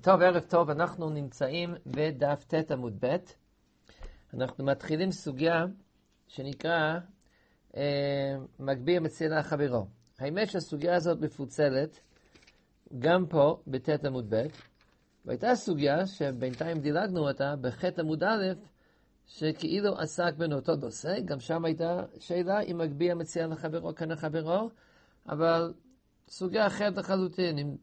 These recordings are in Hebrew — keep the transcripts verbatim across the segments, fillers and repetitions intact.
טוב, ערב טוב, אנחנו נמצאים בדף ת' עמוד ב'. אנחנו מתחילים סוגיה שנקרא אה, מגביר מציע לחברו. האמת שהסוגיה הזאת מפוצלת גם פה בת' עמוד ב', והייתה סוגיה שבינתיים דילגנו אותה בח' עמוד א', שכאילו עסק בין אותו נושא. גם שם הייתה שאלה אם מגביר מציע לחברו כאן לחברו, אבל סוגיה אחרת לחלוטין, עם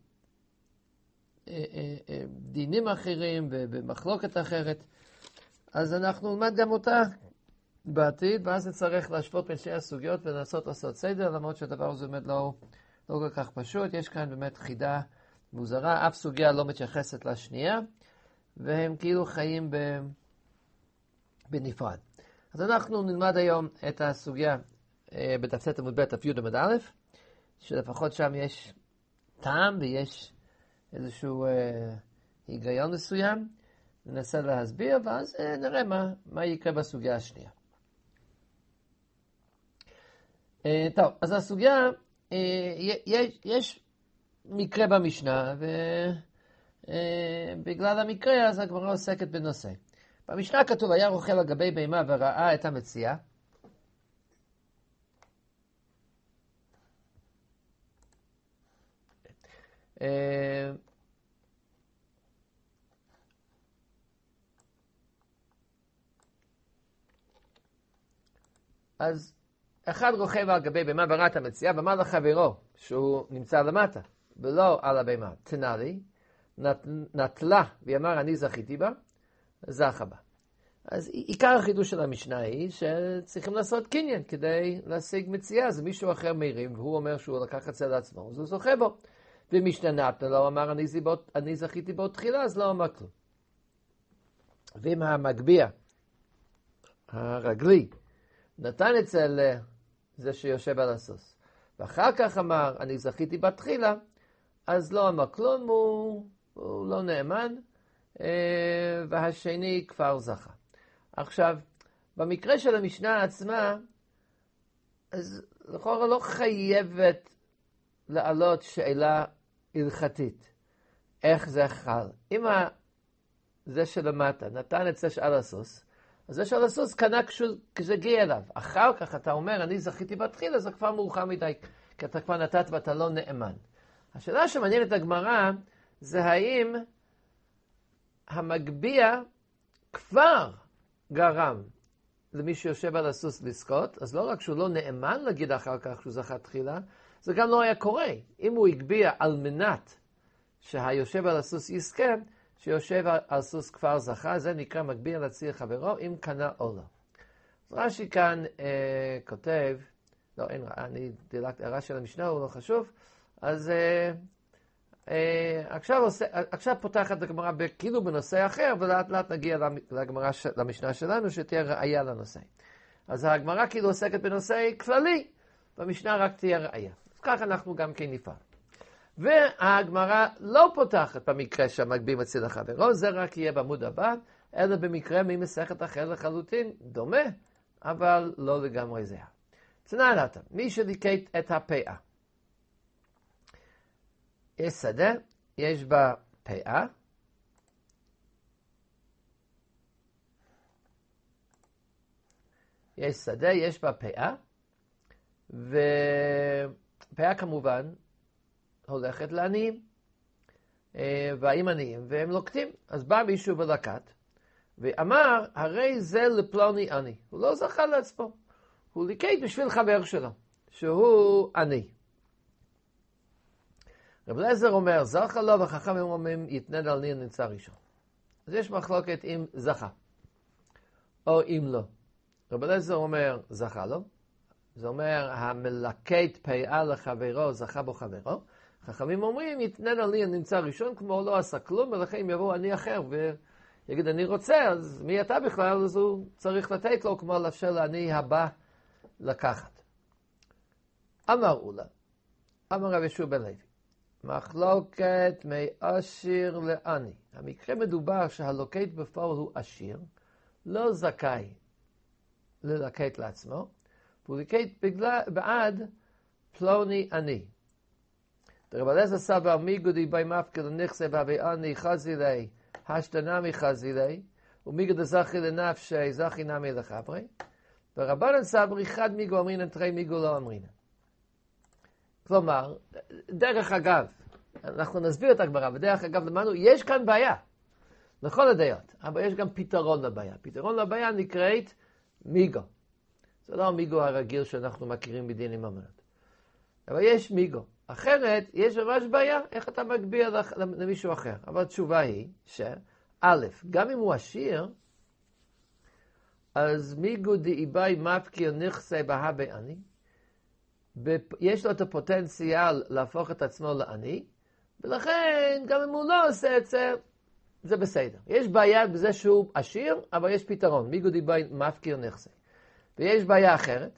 דינים אחרים ובמחלוקת אחרת. אז אנחנו נלמד גם אותה בעתיד, ואז נצטרך להשוות בין שתי הסוגיות ולנסות לעשות סדר, למרות שהדבר הזה באמת לא, לא כל כך פשוט. יש כאן באמת חידה מוזרה, אף סוגיה לא מתייחסת לשנייה, והם כאילו חיים ב... בנפרד. אז אנחנו נלמד היום את הסוגיה בדף ת' עמוד ב' דף י' עמוד א', שלפחות שם יש טעם ויש איזשהו אה, היגיון מסוים. ננסה להסביר, ואז אה, נראה מה, מה יקרה בסוגיה השנייה. אה, טוב, אז הסוגיה, אה, יש, יש מקרה במשנה, ובגלל אה, המקרה אז הגמרא עוסקת בנושא. במשנה כתוב, היה רוכל על גבי בהמה וראה את המציאה. אה, אז אחד רוכב על גבי בהמה וראה את המציאה, ואמר לחברו שהוא נמצא למטה ולא על הבהמה, תנה לי, נת, נטלה ואמר אני זכיתי בה, זכה בה. אז עיקר החידוש של המשנה היא שצריכים לעשות קניין כדי להשיג מציאה. זה מישהו אחר מרים והוא אומר שהוא לקח את זה לעצמו, אז הוא זוכה בו. ומשנה נתנה לו, אמר אני, זיבות, אני זכיתי בו תחילה, אז לא אמר כלום. ואם המגביה הרגלי נתן את זה לזה שיושב על הסוס, ואחר כך אמר, אני זכיתי בתחילה, אז לא אמר כלום, הוא, הוא לא נאמן, והשני כבר זכה. עכשיו, במקרה של המשנה עצמה, אז לכאורה לא חייבת לעלות שאלה הלכתית. איך זה חל? אם זה שלמטה נתן את זה שעל הסוס, אז זה שעל הסוס קנה כשזה הגיע אליו. אחר כך אתה אומר, אני זכיתי בתחילה, זה כבר מאוחר מדי, כי אתה כבר נתת ואתה לא נאמן. השאלה שמעניינת הגמרא, זה האם המגביה כבר גרם למי שיושב על הסוס לזכות, אז לא רק שהוא לא נאמן להגיד אחר כך שהוא זכה תחילה, זה גם לא היה קורה. אם הוא הגביה על מנת שהיושב על הסוס יזכה, שיושב על סוס כבר זכה, זה נקרא מגביה להציע חברו, אם קנה או לא. אז רש"י כאן אה, כותב, לא, אין, אני דילגתי, הרעש של המשנה הוא לא חשוב, אז אה, אה, עכשיו, עושה, עכשיו פותחת הגמרא כאילו בנושא אחר, ולאט לאט נגיע לגמרא, למשנה שלנו, שתהיה ראייה לנושא. אז הגמרא כאילו עוסקת בנושא כללי, במשנה רק תהיה ראייה. אז ככה אנחנו גם כן נפעל. והגמרא לא פותחת במקרה שהמגביה מציע לחברו, זה רק יהיה בעמוד הבא, אלא במקרה ממסכת אחר לחלוטין, דומה, אבל לא לגמרי זהה. תנא נתן, מי שליקט את הפאה. יש שדה, יש בה פאה, יש שדה, יש בה פאה, ופאה כמובן הולכת לעניים, והאים עניים, והם לוקטים. אז בא מישהו ולקט, ואמר, הרי זה לפלוני עני. הוא לא זכה לעצמו. הוא ליקט בשביל חבר שלו, שהוא עני. רב אליעזר אומר, זכה לו, וחכמים אומרים, יתנן על ניר נמצא ראשון. אז יש מחלוקת אם זכה, או אם לא. רב אליעזר אומר, זכה לו. זה אומר, המלקט פאה לחברו, זכה בו חברו. חכמים אומרים, יתנן על ניר נמצא ראשון, כמו לא עשה כלום, ולכן אם יבוא עני אחר ויגיד, אני רוצה, אז מי אתה בכלל? אז הוא צריך לתת לו, כמו לאפשר לעני הבא לקחת. אמר אולה, אמר רב יהושע בן לוי, מחלוקת מעשיר לעני. המקרה מדובר שהלוקט בפועל הוא עשיר, לא זכאי ללקט לעצמו, והוא ליקט בעד פלוני עני. רב אליעזר סבר מיגו דיבי מפקיר לנכסי בהבי אני חזילי, השתנמי חזילי, ומיגו דזכי לנפשי, זכי נמי לחברי. ורבנן סברי חד מיגו אמרינן, תרי מיגו לא אמרינן. כלומר, דרך אגב, אנחנו נסביר את הגמרא, ודרך אגב למדנו, יש כאן בעיה, לכל הדעות, אבל יש גם פתרון לבעיה. פתרון לבעיה נקראת מיגו. זה לא המיגו הרגיל שאנחנו מכירים בדינים ממונות. אבל יש מיגו. אחרת, יש ממש בעיה, איך אתה מגביה למישהו אחר. אבל התשובה היא, שא', גם אם הוא עשיר, אז מיגו דאיבי מפקיר נכסי בהבי אני, יש לו את הפוטנציאל להפוך את עצמו לעני, ולכן גם אם הוא לא עושה את זה, זה בסדר. יש בעיה בזה שהוא עשיר, אבל יש פתרון. מיגו דאיבי מפקיר נכסי. ויש בעיה אחרת.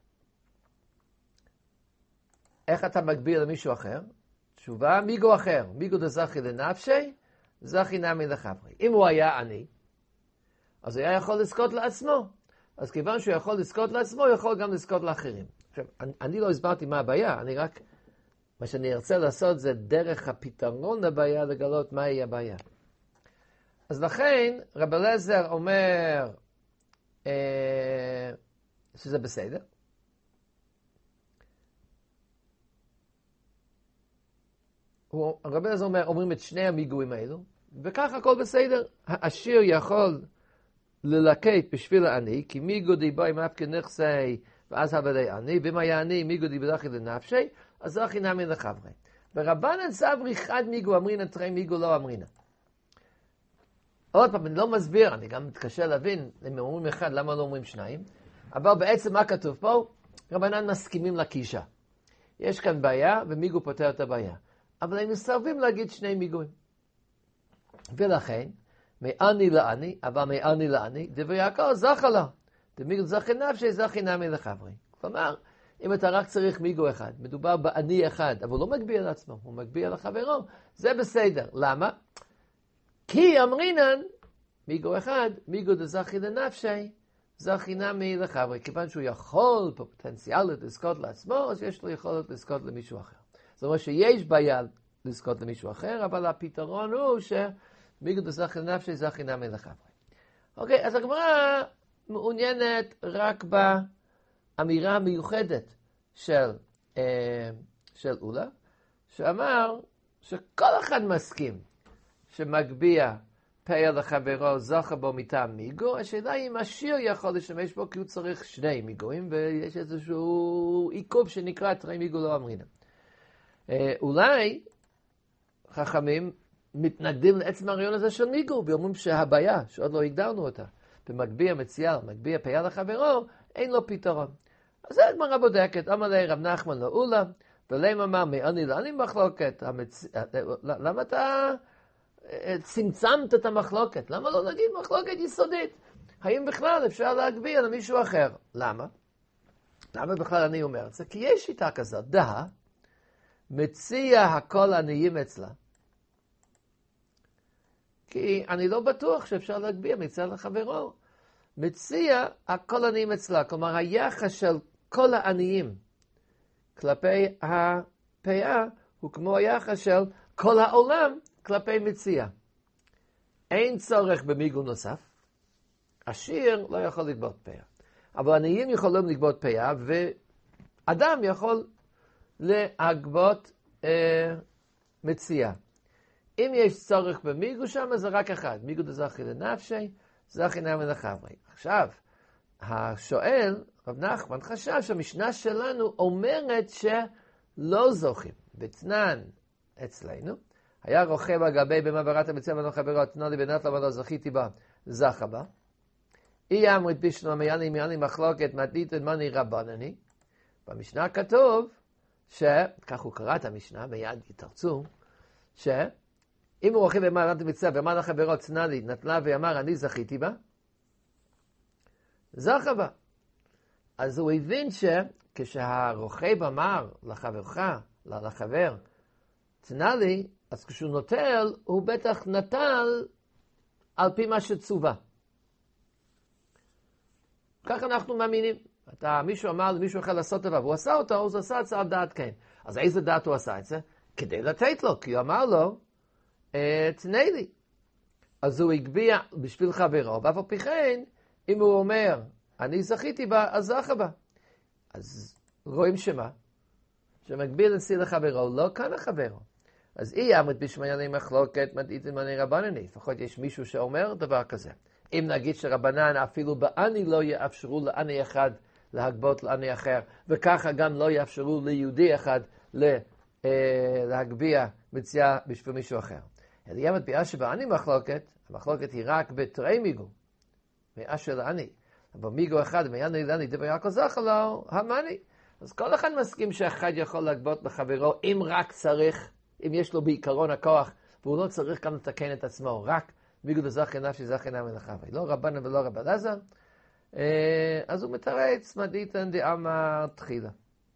איך אתה מגביר למישהו אחר? תשובה, מיגו אחר. מיגו דזכי לנפשי, זכי נמי לחברי. אם הוא היה עני, אז הוא היה יכול לזכות לעצמו. אז כיוון שהוא יכול לזכות לעצמו, הוא יכול גם לזכות לאחרים. עכשיו, אני, אני לא הסברתי מה הבעיה, אני רק, מה שאני ארצה לעשות זה דרך הפתרון לבעיה, לגלות מהי הבעיה. אז לכן, רב אליעזר אומר אה, שזה בסדר. הוא, רב אליעזר אומר, אומרים את שני המיגויים האלו, וכך הכל בסדר. העשיר יכול ללקט בשביל העני, כי מיגו דיבי מפקיר נכסי, ואז הבדי עני, ואם היה עני, מיגו דיבי זכי לנפשי, אז זכי נמי לחברי. ברבנן סברי חד מיגו אמרינן, תרי מיגו לא אמרינן. עוד פעם, אני לא מסביר, אני גם מתקשה להבין, אם אומרים אחד, למה לא אומרים שניים, אבל בעצם מה כתוב פה? רבנן מסכימים לקישה. יש כאן בעיה, ומיגו פותר את הבעיה. אבל הם מסרבים להגיד שני מיגויים. ולכן, מעני לעני, אבל מעני לעני, דבר יעקב זכה לה. דמיגו זכי נפשי, זכי נמי לחברי. כלומר, אם אתה רק צריך מיגו אחד, מדובר בעני אחד, אבל הוא לא מגביה לעצמו, הוא מגביה לחברו, זה בסדר. למה? כי אמרינן, מיגו אחד, מיגו דזכי לנפשי, זכי נמי לחברי. כיוון שהוא יכול פוטנציאלית לזכות לעצמו, אז יש לו יכולת לזכות למישהו אחר. זאת אומרת שיש בעיה לזכות למישהו אחר, אבל הפתרון הוא שמיגו דזכי לנפשי, זכי נמי לחברי. אוקיי, אז הגמרא מעוניינת רק באמירה המיוחדת של, אה, של אולה, שאמר שכל אחד מסכים שמגביה פיה לחברו זכה בו מטעם מיגו. השאלה היא אם עשיר יכול לשמש בו, כי הוא צריך שני מיגויים, ויש איזשהו עיכוב שנקרא תרי מיגו לא אמרינן. אה, אולי חכמים מתנגדים לעצם הרעיון הזה של מיגו, ואומרים שהבעיה, שעוד לא הגדרנו אותה, במגביה מציאה, מגביה פיה לחברו, אין לו פתרון. אז זה הגמרא בודקת, אמר לי רב נחמן לאולה, ולהם אמר מעני לעני מחלוקת, המצ... למה אתה צמצמת את המחלוקת? למה לא נגיד מחלוקת יסודית? האם בכלל אפשר להגביה למישהו אחר? למה? למה בכלל אני אומר את זה? כי יש שיטה כזאת, דה, מציע הכל עניים אצלה. כי אני לא בטוח שאפשר להגביה מצד לחברו. מציע הכל עניים אצלה. כלומר, היחס של כל העניים כלפי הפאה הוא כמו היחס של כל העולם כלפי מציע. אין צורך במיגון נוסף. עשיר לא יכול לגבות פאה. אבל עניים יכולים לגבות פאה, ואדם יכול להגבות אה, מציע. אם יש צורך במיגו שם, זה רק אחד. מיגו דזכי לנפשי, זכי נמי לחברי. עכשיו, השואל, רב נחמן, חשב שהמשנה שלנו אומרת שלא זוכים. בתנן אצלנו, היה רוכב על גבי במעברת המציע בנו חברו, תנו לי בנת למה לא זכיתי בה, זכה בה. אי אמרית בישנו מייני מייני מחלוקת, מדית מני רבנני. במשנה כתוב, שכך הוא קרא את המשנה, מיד יתרצו, ש... אם הוא רוכב במעברת המציע ואמר לחברו, תנה לי, נתנה ואמר, אני זכיתי בה, זכה בה. אז הוא הבין שכשהרוכב אמר לחברך, לחבר, תנה לי, אז כשהוא נוטל, הוא בטח נטל על פי מה שצובה. כך אנחנו מאמינים. אתה, מישהו אמר למישהו אחר לעשות דבר, והוא עשה אותו, הוא עשה את זה על דעת כן. אז איזה דעת הוא עשה את זה? כדי לתת לו, כי הוא אמר לו, תנה לי. אז הוא הגביע בשביל חברו, ואף על פי כן, אם הוא אומר, אני זכיתי בה, אז זכה בה. אז רואים שמה? שמגביל נשיא לחברו, לא כאן לחברו. אז אי עמד בשמייני מחלוקת, מדעית למעני רבנני. לפחות יש מישהו שאומר דבר כזה. אם נגיד שרבנן אפילו בעני לא יאפשרו לעני אחד להגבות לעני אחר, וככה גם לא יאפשרו ליהודי אחד להגביע מציאה בשביל מישהו אחר. אלא ימת ביאה שבעני מחלוקת, המחלוקת היא רק בתרי מיגו, מאשר לעני. אבל מיגו אחד, מעני לעני דבר יעקב זכה לו, המני. אז כל אחד מסכים שאחד יכול להגבות לחברו, אם רק צריך, אם יש לו בעיקרון הכוח, והוא לא צריך גם לתקן את עצמו, רק מיגו דזכי נפשי זכי נמי לחברי. לא רבנה ולא רב אלעזר. אז הוא מתרץ מדעיתן דאמר תחילה.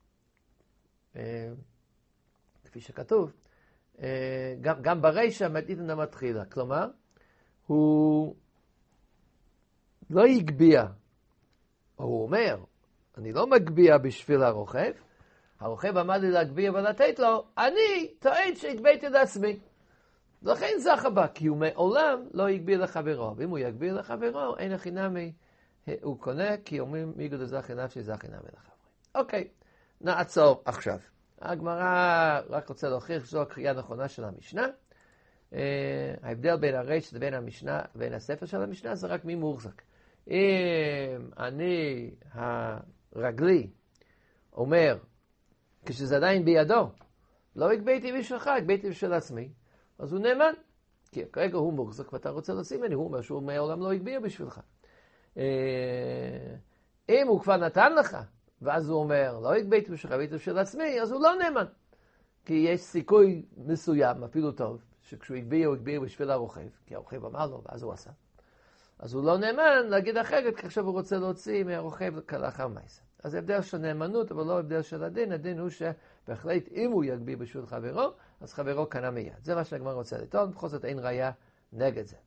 כפי שכתוב, גם, גם ברישא מדעיתן דאמר תחילה. כלומר, הוא לא יגביע, הוא אומר, אני לא מגביע בשביל הרוכב, הרוכב עמד לי להגביע ולתת לו, אני טוען שהגביתי לעצמי. לכן זכה בה, כי הוא מעולם לא יגביע לחברו. ואם הוא יגביע לחברו, אין הכי נמי, הוא קונה, כי אומרים מיגו דזכי נפשי זכי נמי לחברי. אוקיי, נעצור עכשיו. הגמרא רק רוצה להוכיח שזו הקריאה הנכונה של המשנה. ההבדל בין הרש לבין המשנה, בין הספר של המשנה, זה רק מי מוחזק. אם אני הרגלי אומר, כשזה עדיין בידו, לא הגביתי בשבילך, הגביתי בשביל עצמי, אז הוא נאמן. כי כרגע הוא מוחזק ואתה רוצה לשים ממני, הוא אומר שהוא מעולם לא הגביה בשבילך. אם הוא כבר נתן לך, ואז הוא אומר, לא הגביתי בשבילך, הגביתי בשביל עצמי, אז הוא לא נאמן. כי יש סיכוי מסוים, אפילו טוב, שכשהוא הגביה, הוא הגביה בשביל הרוכב, כי הרוכב אמר לו, ואז הוא עשה. אז הוא לא נאמן להגיד אחרת, כי עכשיו הוא רוצה להוציא מהרוכב לאחר מייסה. אז הבדל של נאמנות, אבל לא הבדל של הדין. הדין הוא שבהחלט אם הוא יגביה בשביל חברו, אז חברו קנה מיד. זה מה שהגמרא רוצה לטעון, בכל זאת אין ראיה נגד זה.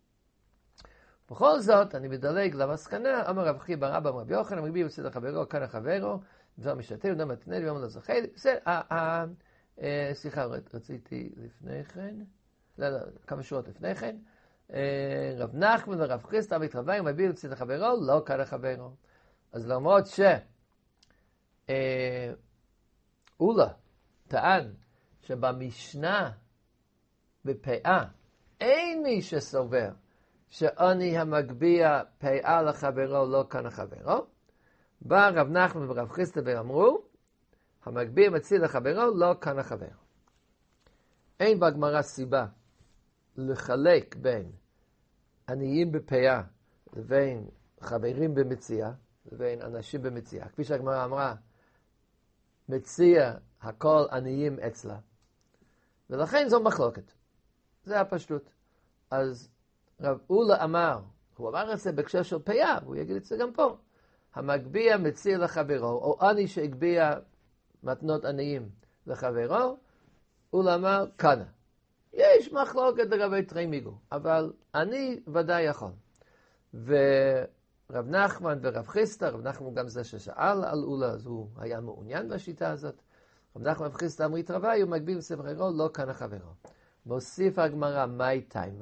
בכל זאת, אני מדלג למסקנה, אמר רב חייא בר אבא אמר רבי יוחנן, מגביה בשביל חברו, קנה חברו, דבר משתתף, דבר מתנה, דבר לא זוכה. בסדר, סליחה, רציתי לפני כן, לא, לא, כמה שורות לפני כן, רב נחמן ורב חיסדא מתרווה, מגביה בשביל חברו, לא קנה חברו. אז למרות ש אולה טען שבמשנה בפאה אין מי שסובר שאני המגביה פאה לחברו לא כאן חברו, בא רב נחמן ורב חיסדא ואמרו המגביה מציל לחברו לא כאן חברו. אין בגמרא סיבה לחלק בין עניים בפאה לבין חברים במציאה לבין אנשים במציאה. כפי שהגמרא אמרה, מציע הכל עניים אצלה. ולכן זו מחלוקת. זה הפשטות. אז רב אולה אמר, הוא אמר את זה בהקשר של פיה, והוא יגיד את זה גם פה. המגביה מציע לחברו, או עני שהגביה מתנות עניים לחברו, אולה אמר, קנה. יש מחלוקת לגבי תרי מיגו, אבל אני ודאי יכול. ו... רב נחמן ורב חיסדא, רב נחמן גם זה ששאל על אולה, אז הוא היה מעוניין בשיטה הזאת. רב נחמן ורב חיסדא אמרו התרווה, הוא מגביל בסברו, לא כאן החברו. מוסיף הגמרא, מהי תימה?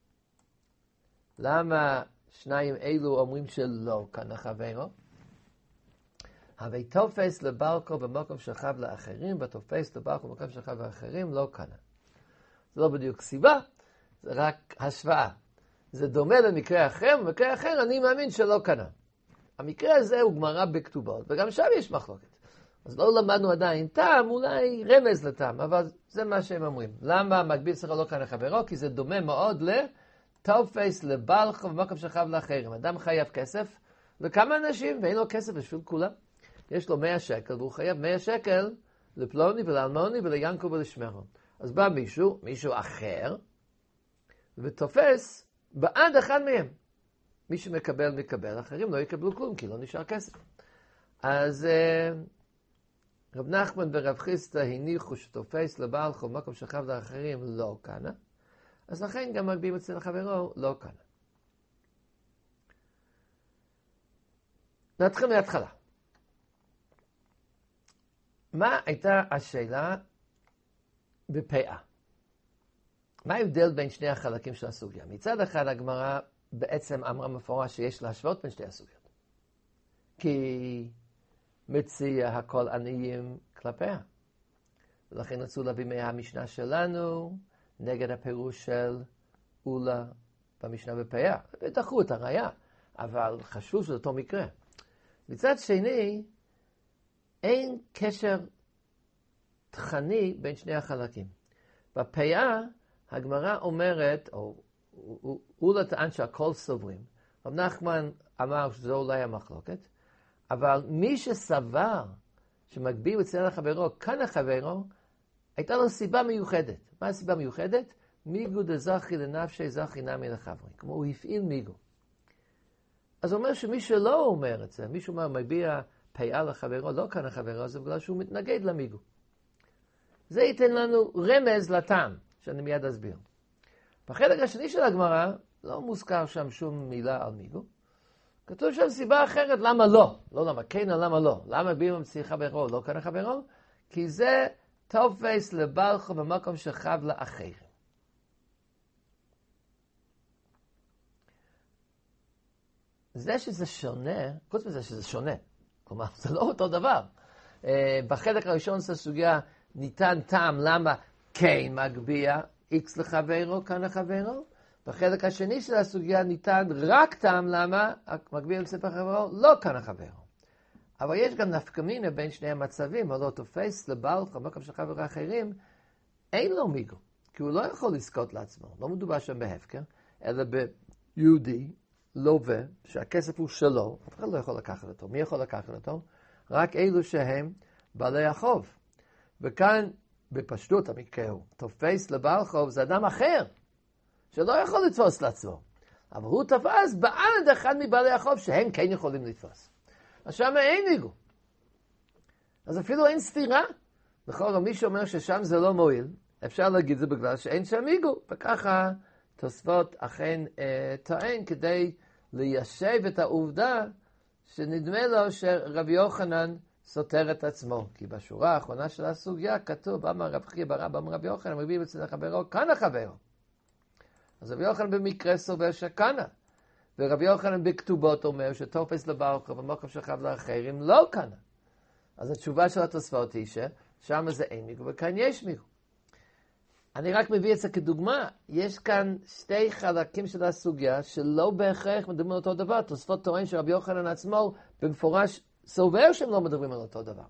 למה שניים אלו אומרים שלא כאן החברו? הרי תופס לבלקו במקום שכב לאחרים, ותופס לבלקו במקום שכב לאחרים, לא כאן. זה לא בדיוק סיבה, זה רק השוואה. זה דומה למקרה אחר, במקרה אחר אני מאמין שלא קנה. המקרה הזה הוא גמרא בכתובות, וגם שם יש מחלוקת. אז לא למדנו עדיין טעם, אולי רמז לטעם, אבל זה מה שהם אומרים. למה מגביל שכר לא קנה חברו? כי זה דומה מאוד לתופס, לבלחו, במקום שכב לאחרים. אדם חייב כסף לכמה אנשים, ואין לו כסף בשביל כולם. יש לו מאה שקל, והוא חייב מאה שקל לפלוני ולאלמוני וליענקו ולשמרו. אז בא מישהו, מישהו אחר, ותופס בעד אחד מהם. מי שמקבל, מקבל. אחרים לא יקבלו כלום, כי לא נשאר כסף. אז רב נחמן ורב חיסדא הניחו שתופס לבעל חוב מקום שכב לאחרים לא קנה. אז לכן גם מגביהים אצל חברו לא קנה. נתחיל מההתחלה. מה הייתה השאלה בפאה. מה ההבדל בין שני החלקים של הסוגיה? מצד אחד הגמרא בעצם אמרה מפורש שיש להשוות בין שתי הסוגיות. כי מציע הכל עניים כלפיה. ולכן רצו להביא מהמשנה שלנו נגד הפירוש של אולה במשנה בפאה. ודחו את הראיה, אבל חשוב שזה אותו מקרה. מצד שני, אין קשר תכני בין שני החלקים. בפאה הגמרא אומרת, או אולה טען שהכל סוברים. רב נחמן אמר שזו אולי המחלוקת, אבל מי שסבר שמגביל אצל החברו, כאן החברו, הייתה לו סיבה מיוחדת. מה הסיבה מיוחדת? מיגו דזכי לנפשי זכי נמי לחברי. כמו הוא הפעיל מיגו. אז הוא אומר שמי שלא אומר את זה, מישהו אומר מביע פאה לחברו, לא כאן החברו, זה בגלל שהוא מתנגד למיגו. זה ייתן לנו רמז לטעם, שאני מיד אסביר. בחלק השני של הגמרא, לא מוזכר שם שום מילה על מיגו. כתוב שם סיבה אחרת, למה לא? לא למה כן, למה לא? למה בימה מציע חברו, לא כאן החברו? כי זה תופס לבלחו במקום שחב לאחרים. זה שזה שונה, חוץ מזה שזה שונה, כלומר, זה לא אותו דבר. בחלק הראשון של הסוגיה ניתן טעם למה כן מגביע איקס לחברו, כאן לחברו. בחלק השני של הסוגיה ניתן רק טעם למה מגביע איקס לחברו, לא כאן לחברו. אבל יש גם נפקמינה בין שני המצבים, אבל לא תופס לבלח, במקום של חבר'ה אחרים, אין לו מיגו, כי הוא לא יכול לזכות לעצמו. לא מדובר שם בהפקר, אלא ביהודי, לווה, שהכסף הוא שלו, אף אחד לא יכול לקחת אותו. מי יכול לקחת אותו? רק אלו שהם בעלי החוב. וכאן, בפשטות המקרה הוא, תופס לבעל חוב, זה אדם אחר, שלא יכול לתפוס לעצמו. אבל הוא תפס בעד אחד מבעלי החוב, שהם כן יכולים לתפוס. אז שם אין מיגו. אז אפילו אין סתירה. בכל זאת, מי שאומר ששם זה לא מועיל, אפשר להגיד זה בגלל שאין שם מיגו. וככה תוספות אכן אה, טוען כדי ליישב את העובדה שנדמה לו שרבי יוחנן סותר את עצמו. כי בשורה האחרונה של הסוגיה כתוב, אמר רב חייא בר אבא אמר רבי יוחנן, מביאים אצל החברו, כאן החברו. אז רבי יוחנן במקרה סובר שכאנה. ורבי יוחנן בכתובות אומר שתופס לבלחו במקום שחב לאחרים לא כאן. אז התשובה של התוספות היא ששם זה אין מיגו וכאן יש מיגו. אני רק מביא את זה כדוגמה. יש כאן שתי חלקים של הסוגיה שלא בהכרח מדברים על אותו דבר. תוספות טוען שרבי יוחנן עצמו במפורש סובר שהם לא מדברים על אותו דבר.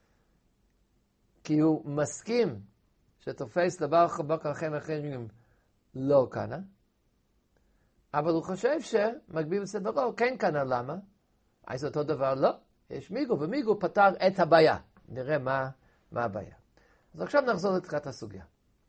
כי הוא מסכים שתופס לבלחו במקום אחרים לא כאן. אבל הוא חושב שמגביל בסדרו, כן כאן, למה? אז אותו דבר לא, יש מיגו, ומיגו פתר את הבעיה. נראה מה, מה הבעיה. אז עכשיו נחזור לתחילת הסוגיה.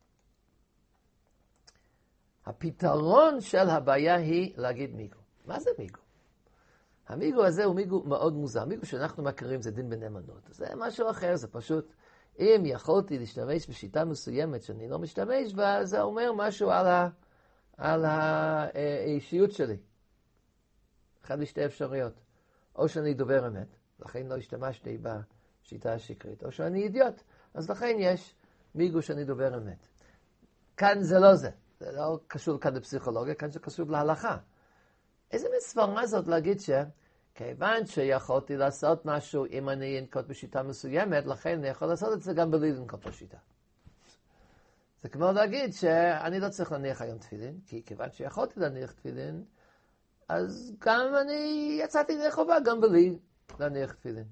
הפתרון של הבעיה היא להגיד מיגו. מה זה מיגו? המיגו הזה הוא מיגו מאוד מוזר. מיגו שאנחנו מכירים זה דין בנאמנות. זה משהו אחר, זה פשוט, אם יכולתי להשתמש בשיטה מסוימת שאני לא משתמש בה, זה אומר משהו על ה... על האישיות שלי. אחד משתי אפשרויות. או שאני דובר אמת, לכן לא השתמשתי בשיטה השקרית, או שאני אידיוט, אז לכן יש מיגו שאני דובר אמת. כאן זה לא זה. זה לא קשור כאן לפסיכולוגיה, כאן זה קשור להלכה. איזה מספרה זאת להגיד שכיוון שיכולתי לעשות משהו אם אני אנקוט בשיטה מסוימת, לכן אני יכול לעשות את זה גם בלי לנקוט בשיטה. זה כמו להגיד שאני לא צריך להניח היום תפילין, כי כיוון שיכולתי להניח תפילין, אז גם אני יצאתי לחובה גם בלי להניח תפילין.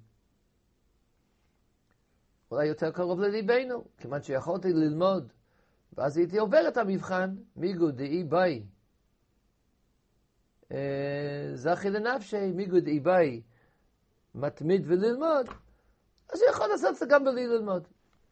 אולי יותר קרוב לליבנו, כיוון שיכולתי ללמוד, ואז הייתי עובר את המבחן, מיגו דאי באי. זכי לנפשי, מיגו דאי באי, מתמיד וללמוד, אז הוא יכול לעשות את זה גם בלי ללמוד.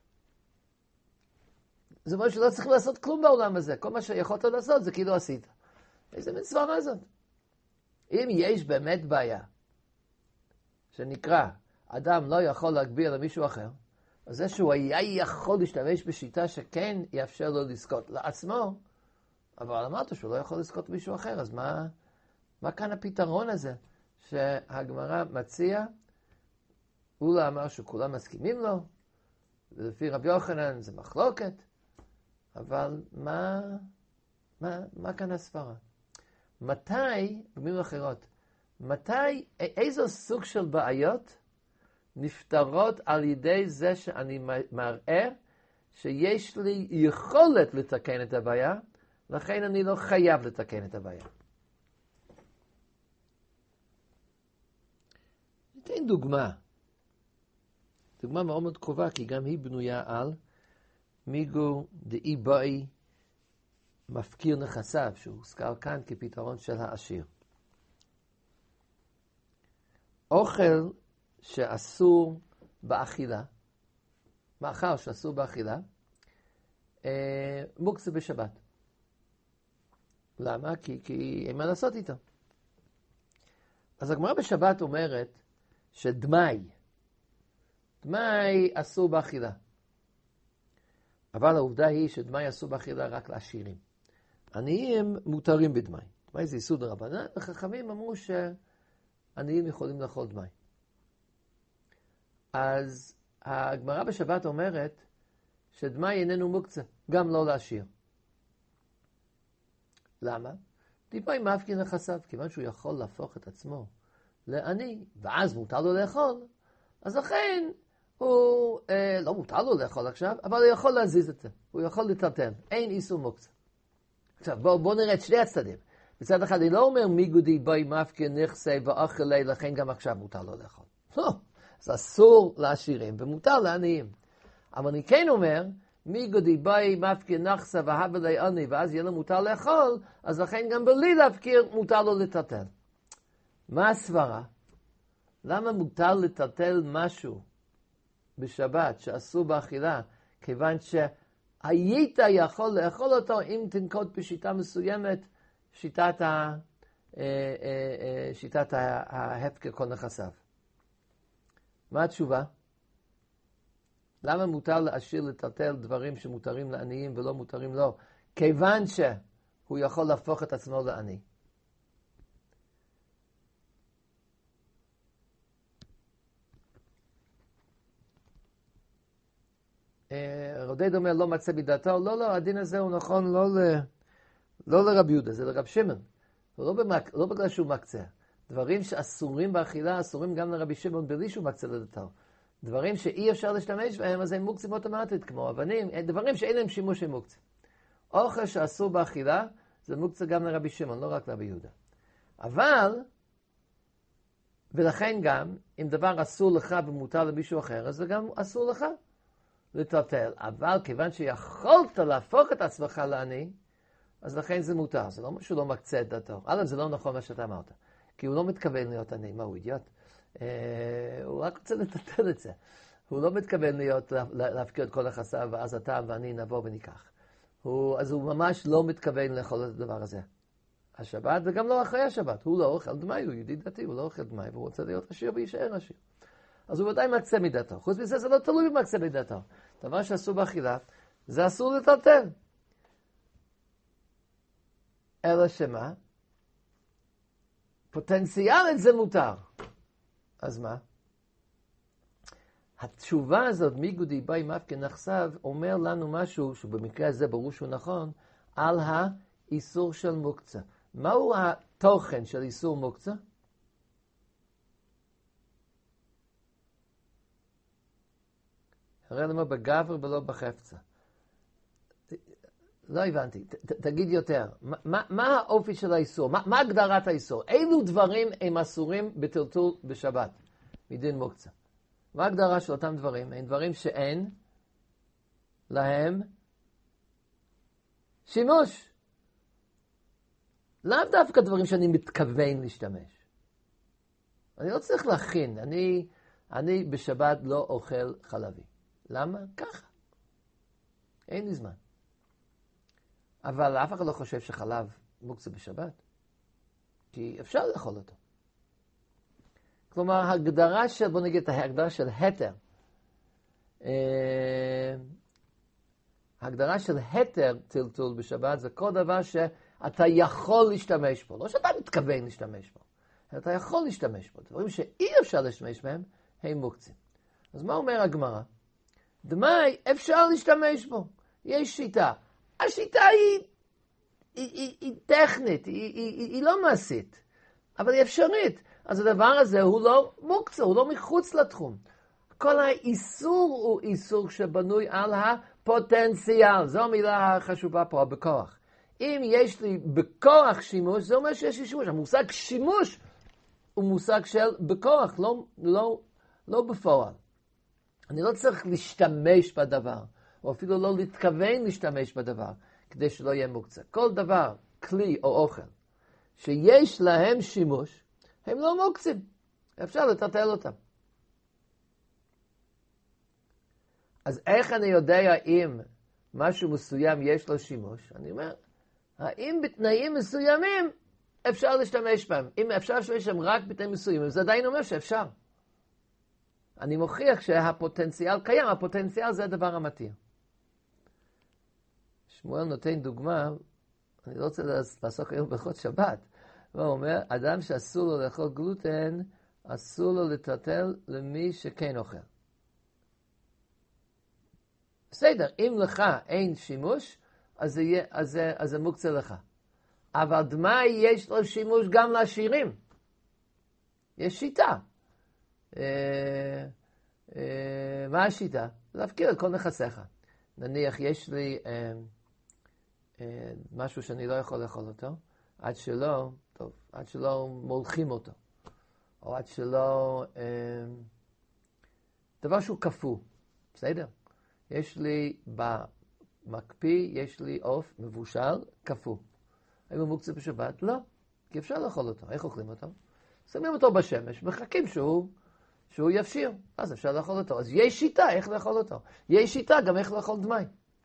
זה אומר שלא צריך לעשות כלום בעולם הזה. כל מה שיכולת לעשות זה כאילו עשית. איזה מין סברה זאת? אם יש באמת בעיה, שנקרא, אדם לא יכול להגביר למישהו אחר, אז זה שהוא היה יכול להשתמש בשיטה שכן יאפשר לו לזכות לעצמו, אבל אמרת שהוא לא יכול לזכות מישהו אחר, אז מה, מה כאן הפתרון הזה שהגמרא מציע? אולה אמר שכולם מסכימים לו, ולפי רבי יוחנן זה מחלוקת, אבל מה, מה, מה כאן הסברה? מתי, במילים אחרות, מתי, איזו סוג של בעיות נפתרות על ידי זה שאני מראה שיש לי יכולת לתקן את הבעיה, לכן אני לא חייב לתקן את הבעיה. ניתן דוגמה. דוגמה מאוד מאוד קרובה, כי גם היא בנויה על מיגו דאי באי מפקיר נכסיו, שהוא הוזכר כאן כפתרון של העשיר. אוכל שאסור באכילה, מאכל שאסור באכילה, אה, מוקצה בשבת. למה? כי, כי אין מה לעשות איתו. אז הגמרא בשבת אומרת שדמי, דמי אסור באכילה. אבל העובדה היא שדמי אסור באכילה רק לעשירים. עניים מותרים בדמי. דמי זה איסור דרבנן, וחכמים אמרו שעניים יכולים לאכול דמי. אז הגמרא בשבת אומרת שדמי איננו מוקצה, גם לא לעשיר. למה? דמי מפקיר נכסיו, כיוון שהוא יכול להפוך את עצמו לעני, ואז מותר לו לאכול, אז לכן הוא, אה, לא מותר לו לאכול עכשיו, אבל הוא יכול להזיז את זה, הוא יכול לטלטל, אין איסור מוקצה. עכשיו בואו בוא נראה את שני הצדדים. בצד אחד אני לא אומר מיגודי בי מפקיר נכסי ואוכלי, לכן גם עכשיו מותר לו לאכול. לא, זה אסור לעשירים ומותר לעניים. אבל אני כן אומר, מיגודי בי מפקיר נכסי והבלי עני, ואז יהיה לו מותר לאכול, אז לכן גם בלי להפקיר מותר לו לטלטל. מה הסברה? למה מותר לטלטל משהו בשבת שאסור באכילה? כיוון שהיית יכול לאכול אותו אם תנקוט בשיטה מסוימת, שיטת, ה, שיטת ההפקר כל נכסיו. מה התשובה? למה מותר לעשיר לטלטל דברים שמותרים לעניים ולא מותרים לו? כיוון שהוא יכול להפוך את עצמו לעני. רודד אומר לא מצא בדעתו, לא, לא, הדין הזה הוא נכון לא, ל... לא לרב יהודה, זה לרב שמעון. לא, במק... לא בגלל שהוא מקצה. דברים שאסורים באכילה, אסורים גם לרבי שמעון בלי שהוא מקצה לדעתו. דברים שאי אפשר להשתמש בהם, אז הם מוקצים אוטומטית, כמו אבנים, דברים שאין להם שימוש הם מוקצים. אוכל שאסור באכילה, זה מוקצה גם לרבי שמעון, לא רק לרבי יהודה. אבל, ולכן גם, אם דבר אסור לך ומותר למישהו אחר, אז זה גם אסור לך לטלטל. אבל כיוון שיכולת להפוך את עצמך לעני, אז לכן זה מותר. זה לא משהו לא מקצה את דעתו. אבל זה לא נכון מה שאתה אמרת. כי הוא לא מתכוון להיות עני. מה, הוא אידיוט? אה, הוא רק רוצה לטלטל את זה. הוא לא מתכוון להיות, להפקיר את כל נכסיו, ואז אתה ואני נבוא וניקח. הוא, אז הוא ממש לא מתכוון לאכול את הדבר הזה. השבת, וגם לא אחרי השבת. הוא לא אוכל דמי, הוא ידיד דתי, הוא לא אוכל דמי, והוא רוצה להיות עשיר ויישאר עשיר. אז הוא ודאי מקצה מדעתו. חוץ מזה, זה לא תלוי במקצה מדעתו. דבר שאסור באכילה, זה אסור לטלטל. אלא שמה? פוטנציאלית זה מותר. אז מה? התשובה הזאת, מיגודי בי מפקיר נכסיו, אומר לנו משהו, שבמקרה הזה ברור שהוא נכון, על האיסור של מוקצה. מהו התוכן של איסור מוקצה? הרי למה בגבר ולא בחפצה. לא הבנתי, ת, ת, תגיד יותר. מה, מה האופי של האיסור? מה, מה הגדרת האיסור? אילו דברים הם אסורים בטלטול בשבת, מדין מוקצה? מה ההגדרה של אותם דברים? הם דברים שאין להם שימוש. לאו דווקא דברים שאני מתכוון להשתמש. אני לא צריך להכין. אני, אני בשבת לא אוכל חלבי. למה? ככה. אין לי זמן. אבל אף אחד לא חושב שחלב מוקצה בשבת. כי אפשר לאכול אותו. כלומר, הגדרה של, בוא נגיד, ההגדרה של היתר. הגדרה של היתר טלטול בשבת זה כל דבר שאתה יכול להשתמש בו. לא שאתה מתכוון להשתמש בו. אתה יכול להשתמש בו. דברים שאי אפשר להשתמש בהם, הם מוקצים. אז מה אומר הגמרא? דמי אפשר להשתמש בו. יש שיטה. השיטה היא, היא, היא, היא טכנית, היא, היא, היא לא מעשית, אבל היא אפשרית. אז הדבר הזה הוא לא מוקצה, הוא לא מחוץ לתחום. כל האיסור הוא איסור שבנוי על הפוטנציאל. זו המילה החשובה פה, בכוח. אם יש לי בכוח שימוש, זה אומר שיש לי שימוש. המושג שימוש הוא מושג של בכוח, לא, לא, לא בפועל. אני לא צריך להשתמש בדבר, או אפילו לא להתכוון להשתמש בדבר, כדי שלא יהיה מוקצה. כל דבר, כלי או אוכל, שיש להם שימוש, הם לא מוקצים. אפשר לטלטל אותם. אז איך אני יודע אם משהו מסוים יש לו שימוש? אני אומר, האם בתנאים מסוימים אפשר להשתמש בהם? אם אפשר להשתמש בהם רק בתנאים מסוימים, זה עדיין אומר שאפשר. אני מוכיח שהפוטנציאל קיים, הפוטנציאל זה הדבר המתיר. שמואל נותן דוגמה, אני לא רוצה לעסוק היום בהלכות שבת, הוא אומר, אדם שאסור לו לאכול גלוטן, אסור לו לטלטל למי שכן אוכל. בסדר, אם לך אין שימוש, אז זה, יהיה, אז זה, אז זה מוקצה לך. אבל דמאי יש לו שימוש גם לעשירים. יש שיטה. אה, אה, מה השיטה? להפקיר את כל נכסיך. נניח יש לי אה, אה, משהו שאני לא יכול לאכול אותו, עד שלא, טוב, עד שלא מולכים אותו. או עד שלא, אה, דבר שהוא כפו. בסדר? יש לי במקפיא, יש לי עוף מבושל, כפו. האם הוא מוקצה בשבת? לא. כי אפשר לאכול אותו. איך אוכלים אותו? שמים אותו בשמש, מחכים שהוא, שהוא יפשיר. אז אפשר לאכול אותו. אז יש שיטה איך לאכול אותו. יש שיטה גם איך לאכול דמי.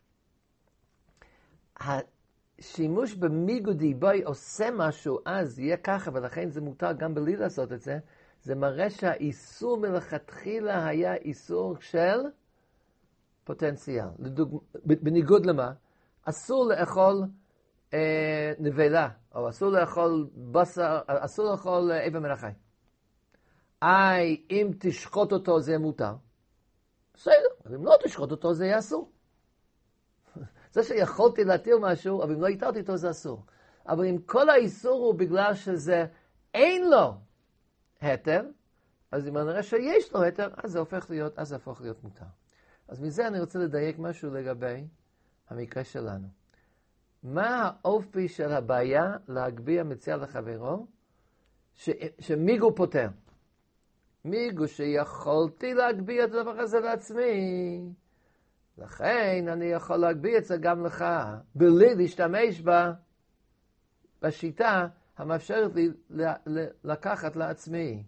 השימוש במיגו דיבוי עושה משהו, אז יהיה ככה, ולכן זה מותר גם בלי לעשות את זה. זה מראה שהאיסור מלכתחילה היה איסור של פוטנציאל. לדוג... בניגוד למה? אסור לאכול אה, נבלה, או אסור לאכול בשר, אסור לאכול איבר מן החי. איי, אם תשחוט אותו זה מותר. בסדר, אבל אם לא תשחוט אותו זה יהיה אסור. זה שיכולתי להתיר משהו, אבל אם לא התרתי אותו זה אסור. אבל אם כל האיסור הוא בגלל שזה אין לו היתר, אז אם אני נראה שיש לו היתר, אז זה הופך להיות, אז זה הופך להיות מותר. אז מזה אני רוצה לדייק משהו לגבי המקרה שלנו. מה האופי של הבעיה להגביה מציע לחברו ש... שמיגו פותר? מיגו שיכולתי להגביה את הדבר הזה לעצמי, לכן אני יכול להגביה את זה גם לך, בלי להשתמש בה בשיטה המאפשרת לי ל... ל... לקחת לעצמי.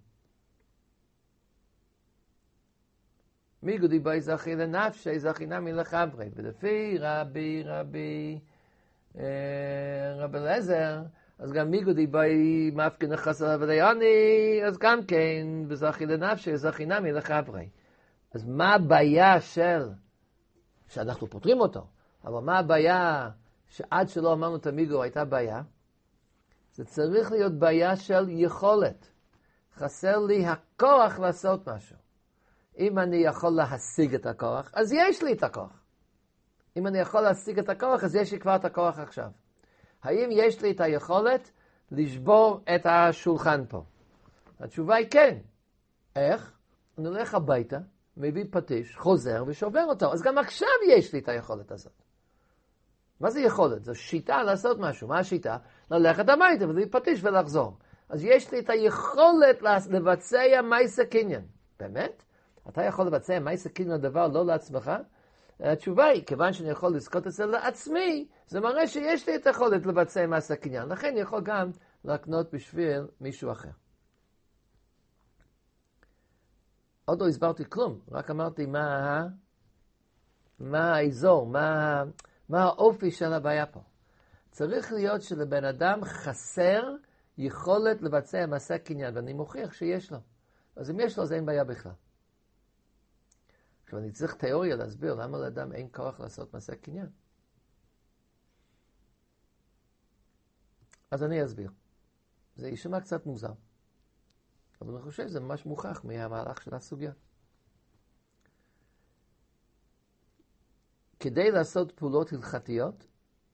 מיגו דיבוי זכי לנפשי, זכי נמי לחברי. ולפי רבי, רבי, רבי אליעזר, אז גם מיגו דיבוי מפקד נכס עליו ודיוני, אז גם כן, וזכי לנפשי, זכי נמי לחברי. אז מה הבעיה של, שאנחנו פותרים אותו, אבל מה הבעיה שעד שלא אמרנו את המיגו הייתה בעיה? זה צריך להיות בעיה של יכולת. חסר לי הכוח לעשות משהו. אם אני יכול להשיג את הכוח, אז יש לי את הכוח. אם אני יכול להשיג את הכוח, אז יש לי כבר את הכוח עכשיו. האם יש לי את היכולת לשבור את השולחן פה? התשובה היא כן. איך? אני הולך הביתה, מביא פטיש, חוזר ושובר אותו. אז גם עכשיו יש לי את היכולת הזאת. מה זה יכולת? זו שיטה לעשות משהו. מה השיטה? ללכת הביתה ולהביא פטיש ולחזור. אז יש לי את היכולת לבצע מעשה קניין. באמת? אתה יכול לבצע מעשה קניין לדבר לא לעצמך? התשובה היא, כיוון שאני יכול לזכות את זה לעצמי, זה מראה שיש לי את היכולת לבצע מעשה קניין. לכן אני יכול גם לקנות בשביל מישהו אחר. עוד לא הסברתי כלום, רק אמרתי מה, מה האזור, מה, מה האופי של הבעיה פה. צריך להיות שלבן אדם חסר יכולת לבצע מעשה קניין, ואני מוכיח שיש לו. אז אם יש לו, זה אין בעיה בכלל. עכשיו אני צריך תיאוריה להסביר למה לאדם אין כוח לעשות מעשה קניין. אז אני אסביר. זה יישמע קצת מוזר. אבל אני חושב שזה ממש מוכח מהמהלך של הסוגיה. כדי לעשות פעולות הלכתיות,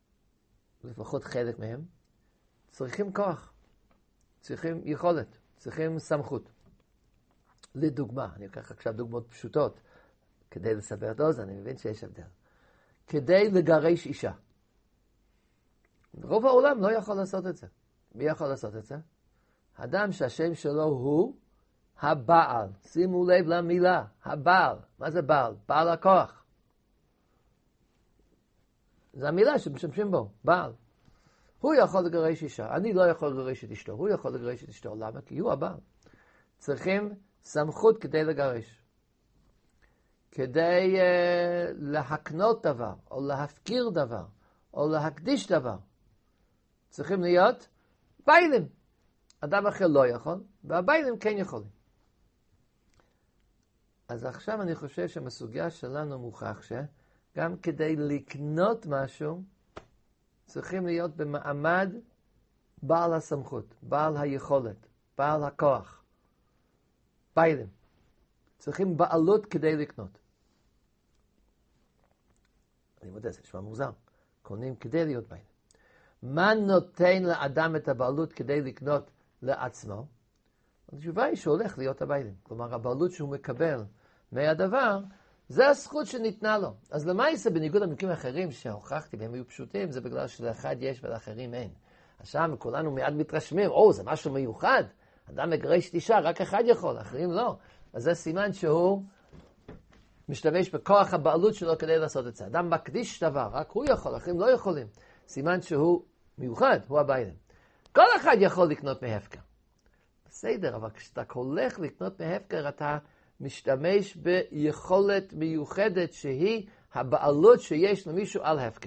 לפחות חלק מהם, צריכים כוח, צריכים יכולת, צריכים סמכות. לדוגמה, אני אקח עכשיו דוגמאות פשוטות, כדי לסבר את האוזן, אני מבין שיש הבדל. כדי לגרש אישה. רוב העולם לא יכול לעשות את זה. מי יכול לעשות את זה? אדם שהשם שלו הוא הבעל. שימו לב למילה, הבעל. מה זה בעל? בעל הכוח. זו המילה שמשתמשים בו, בעל. הוא יכול לגרש אישה. אני לא יכול לגרש את אשתו. הוא יכול לגרש את אשתו. למה? כי הוא הבעל. צריכים סמכות כדי לגרש. כדי uh, להקנות דבר, או להפקיר דבר, או להקדיש דבר. צריכים להיות ביילים. אדם אחר לא יכול, והביילים כן יכולים. אז עכשיו אני חושב שהסוגיה שלנו מוכח שגם כדי לקנות משהו, צריכים להיות במעמד בעל הסמכות, בעל היכולת, בעל הכוח. ביילים. צריכים בעלות כדי לקנות. אני מודה, זה נשמע מוזר. קונים כדי להיות ביילים. מה נותן לאדם את הבעלות כדי לקנות לעצמו? התשובה היא שהולך להיות הביילים. כלומר, הבעלות שהוא מקבל מהדבר, זה הזכות שניתנה לו. אז למה יעשה בניגוד למקרים אחרים שהוכחתי והם היו פשוטים, זה בגלל שלאחד יש ולאחרים אין. עכשיו כולנו מיד מתרשמים, או, זה משהו מיוחד. אדם מגרש את אישה, רק אחד יכול, אחרים לא. אז זה סימן שהוא משתמש בכוח הבעלות שלו כדי לעשות את זה. אדם מקדיש דבר, רק הוא יכול, אחרים לא יכולים. סימן שהוא מיוחד, הוא הביילים. כל אחד יכול לקנות מהפקר. בסדר, אבל כשאתה הולך לקנות מהפקר, אתה משתמש ביכולת מיוחדת שהיא הבעלות שיש למישהו על הפקר.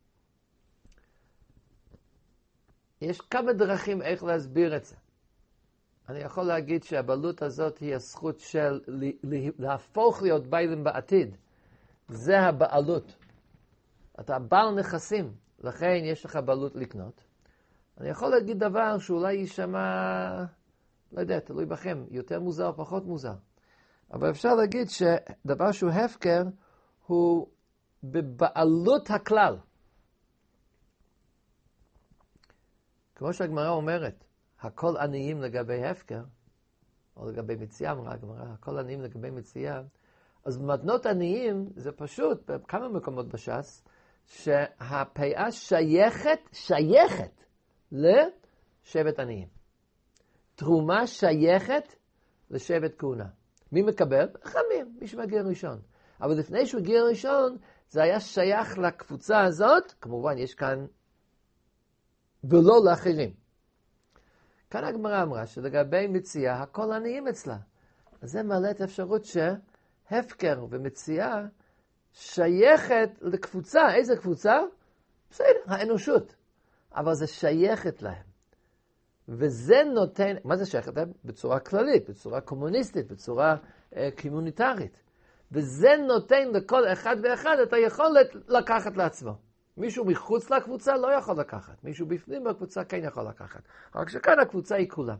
יש כמה דרכים איך להסביר את זה. אני יכול להגיד שהבעלות הזאת היא הזכות של להפוך להיות ביילים בעתיד. זה הבעלות. אתה בעל נכסים, לכן יש לך בעלות לקנות. אני יכול להגיד דבר שאולי יישמע, לא יודע, תלוי בכם, יותר מוזר או פחות מוזר. אבל אפשר להגיד שדבר שהוא הפקר הוא בבעלות הכלל. כמו שהגמרא אומרת, הכל עניים לגבי הפקר, או לגבי מציאה, אמרה הגמרא, הכל עניים לגבי מציאה, אז במתנות עניים זה פשוט, בכמה מקומות בש"ס, שהפאה שייכת, שייכת לשבט עניים. תרומה שייכת לשבט כהונה. מי מקבל? חכמים, מי שמגיע ראשון. אבל לפני שהוא הגיע ראשון, זה היה שייך לקבוצה הזאת, כמובן יש כאן, ולא לאחרים. כאן הגמרא אמרה שלגבי מציאה, הכל עניים אצלה. אז זה מעלה את האפשרות שהפקר ומציאה שייכת לקבוצה. איזה קבוצה? בסדר, האנושות. אבל זה שייכת להם. וזה נותן, מה זה שייכת להם? בצורה כללית, בצורה קומוניסטית, בצורה אה, קומוניטרית. וזה נותן לכל אחד ואחד את היכולת לקחת לעצמו. מישהו מחוץ לקבוצה לא יכול לקחת. מישהו בפנים בקבוצה כן יכול לקחת. רק שכאן הקבוצה היא כולה.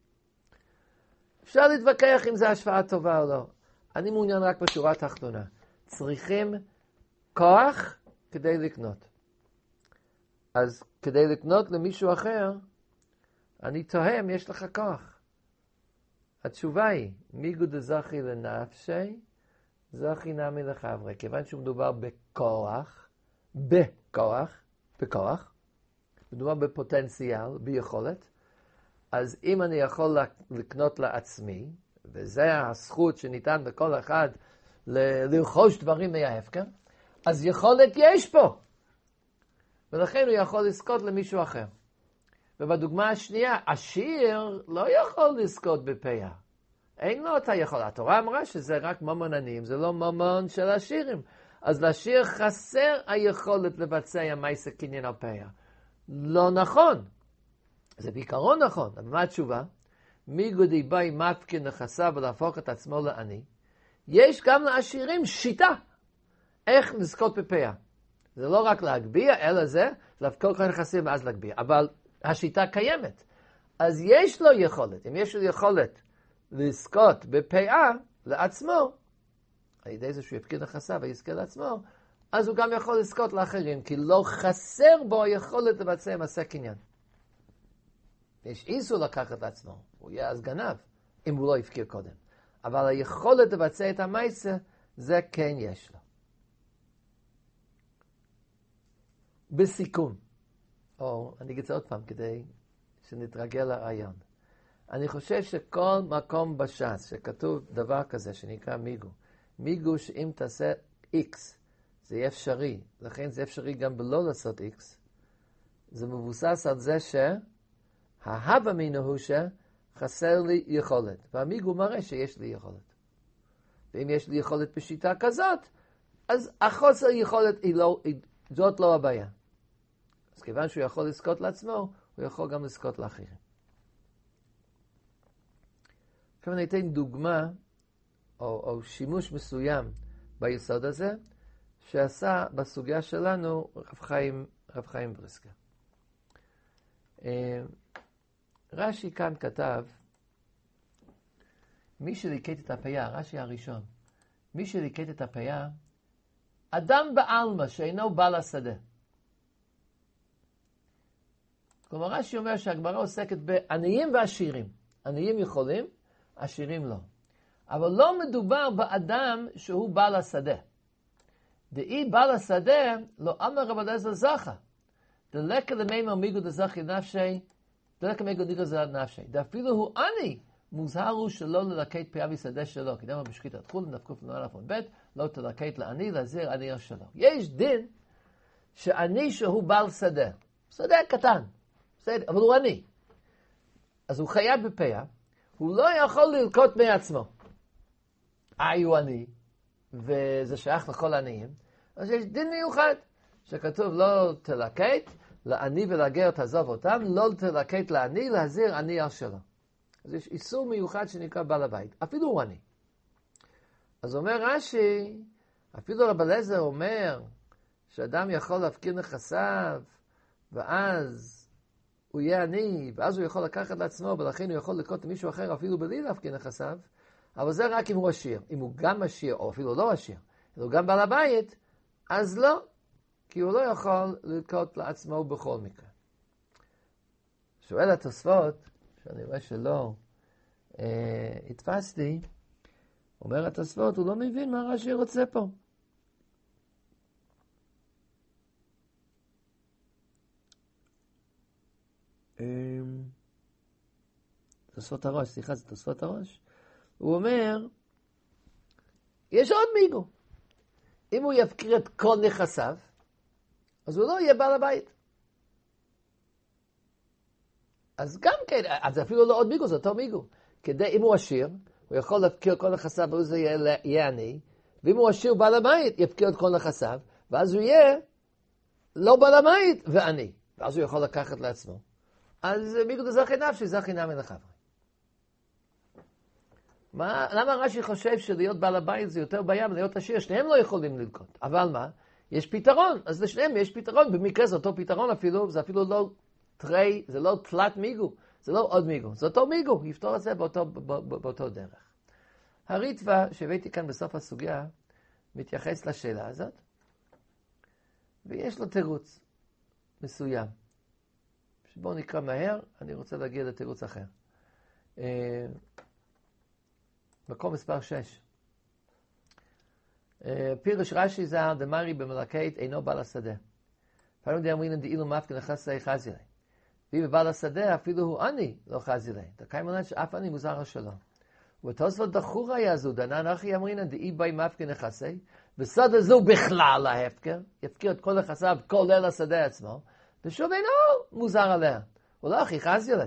אפשר להתווכח אם זה השוואה טובה או לא. אני מעוניין רק בשורה התחתונה. צריכים כוח כדי לקנות. אז כדי לקנות למישהו אחר, אני תוהה אם יש לך כוח. התשובה היא, מיגו דזכי לנפשי, זכי נמי לחברי. כיוון שמדובר בכוח, בכוח, בכוח, מדובר בפוטנציאל, ביכולת, אז אם אני יכול לקנות לעצמי, וזה הזכות שניתן לכל אחד לרכוש דברים מההפקר, אז יכולת יש פה. ולכן הוא יכול לזכות למישהו אחר. ובדוגמה השנייה, עשיר לא יכול לזכות בפיה. אין לו את היכולת. התורה אמרה שזה רק ממון עניים, זה לא ממון של עשירים. אז לעשיר חסר היכולת לבצע מעשה קניין על פיה. לא נכון. זה בעיקרון נכון. אבל מה התשובה? מיגודי באי מפקין נכסיו ולהפוך את עצמו לעני. יש גם לעשירים שיטה איך לזכות בפיה. זה לא רק להגביה, אלא זה להפקור כל נכסים ואז להגביה. אבל השיטה קיימת. אז יש לו יכולת. אם יש לו יכולת לזכות בפאה לעצמו, על ידי זה שהוא יפקיד נכסיו ויזכה לעצמו, אז הוא גם יכול לזכות לאחרים, כי לא חסר בו יכולת לבצע מעשה קניין. יש איסור לקחת לעצמו, הוא יהיה אז גנב, אם הוא לא יפקיר קודם. אבל היכולת לבצע את המעשה, זה כן יש לו. בסיכום, או אני אגיד את זה עוד פעם כדי שנתרגל לרעיון. אני חושב שכל מקום בש"ס שכתוב דבר כזה שנקרא מיגו, מיגו שאם תעשה X, זה יהיה אפשרי, לכן זה אפשרי גם בלא לעשות X, זה מבוסס על זה שההווה מינו הוא שחסר לי יכולת, והמיגו מראה שיש לי יכולת. ואם יש לי יכולת בשיטה כזאת, אז החוסר יכולת היא לא, היא, זאת לא הבעיה. אז כיוון שהוא יכול לזכות לעצמו, הוא יכול גם לזכות לאחרים. עכשיו אני אתן דוגמה, או, או שימוש מסוים ביסוד הזה, שעשה בסוגיה שלנו רב חיים, רב חיים בריסקר. רש"י כאן כתב, מי שליקט את הפיה, רש"י הראשון, מי שליקט את הפיה, אדם בעלמא שאינו בעל השדה. כלומר, רש"י אומר שהגמרא עוסקת בעניים ועשירים. עניים יכולים, עשירים לא. אבל לא מדובר באדם שהוא בעל השדה. דאי בעל השדה לא אמר רב אליעזר זכה. דלקה למימר מיגו דזכי נפשי, דלקה מיגו דיגו זה נפשי. דאפילו הוא עני, מוזהר הוא שלא ללקט פיה משדה שלו. כי דמה בשקיטת חול, נפקוף נועל אפון בית, לא תלקט לעני, להזהיר עני שלו. יש דין שעני שהוא בעל שדה. שדה קטן. בסדר, אבל הוא עני. אז הוא חייב בפיה, הוא לא יכול ללקוט מעצמו. אה, הוא עני, וזה שייך לכל עניים. אז יש דין מיוחד, שכתוב לא תלקט, לעני ולגר תעזוב אותם, לא תלקט לעני, להזהיר עני שלו. אז יש איסור מיוחד שנקרא בעל הבית, אפילו הוא עני. אז אומר רש"י, אפילו רב אליעזר אומר, שאדם יכול להפקיר נכסיו, ואז הוא יהיה עני, ואז הוא יכול לקחת לעצמו, ולכן הוא יכול לקרות למישהו אחר אפילו בלי להפקיר נכסיו, אבל זה רק אם הוא עשיר. אם הוא גם עשיר, או אפילו לא עשיר, אם הוא גם בעל הבית, אז לא, כי הוא לא יכול לקרות לעצמו בכל מקרה. שואל התוספות, שאני רואה שלא אה, התפסתי, אומר התוספות, הוא לא מבין מה רש"י רוצה פה. תוספות הראש, סליחה, זה תוספות הראש. הוא אומר, יש עוד מיגו. אם הוא יפקיר את כל נכסיו, אז הוא לא יהיה בעל הבית. אז גם כן, אז אפילו לא עוד מיגו, זה אותו מיגו. כדי, אם הוא עשיר, הוא יכול להפקיר כל נכסיו, ואז הוא יהיה, יהיה עני, ואם הוא עשיר בעל הבית, יפקיר את כל נכסיו, ואז הוא יהיה לא בעל הבית ועני. ואז הוא יכול לקחת לעצמו. אז מיגו דזכי נפשי, זכי נמי לחברי. מה, למה רש"י חושב שלהיות בעל הבית זה יותר בעיה ולהיות עשיר? שניהם לא יכולים ללקוט. אבל מה? יש פתרון. אז לשניהם יש פתרון. במקרה זה אותו פתרון אפילו, זה אפילו לא תרי, זה לא תלת מיגו, זה לא עוד מיגו. זה אותו מיגו, יפתור את זה באותו, באותו דרך. הריטב"א שהבאתי כאן בסוף הסוגיה, מתייחס לשאלה הזאת, ויש לו תירוץ מסוים. שבואו נקרא מהר, אני רוצה להגיע לתירוץ אחר. מקום מספר שש. פירוש רש"י זה דמרי במלקט אינו בעל השדה. פעמים דאמרינן דאילו מפקיר נכסי חזילי. ואם בעל השדה אפילו הוא עני לא חזילי. דקאי מלן שאף עני מוזר שלו. ובתוספות דחור היה זו, דנן אחי אמרינן דאי בי מפקיר נכסי, וסוד זו בכלל ההפקר, יפקיר את כל נכסיו כולל השדה עצמו, ושוב אינו מוזר עליה. הוא לא אחי חזילי.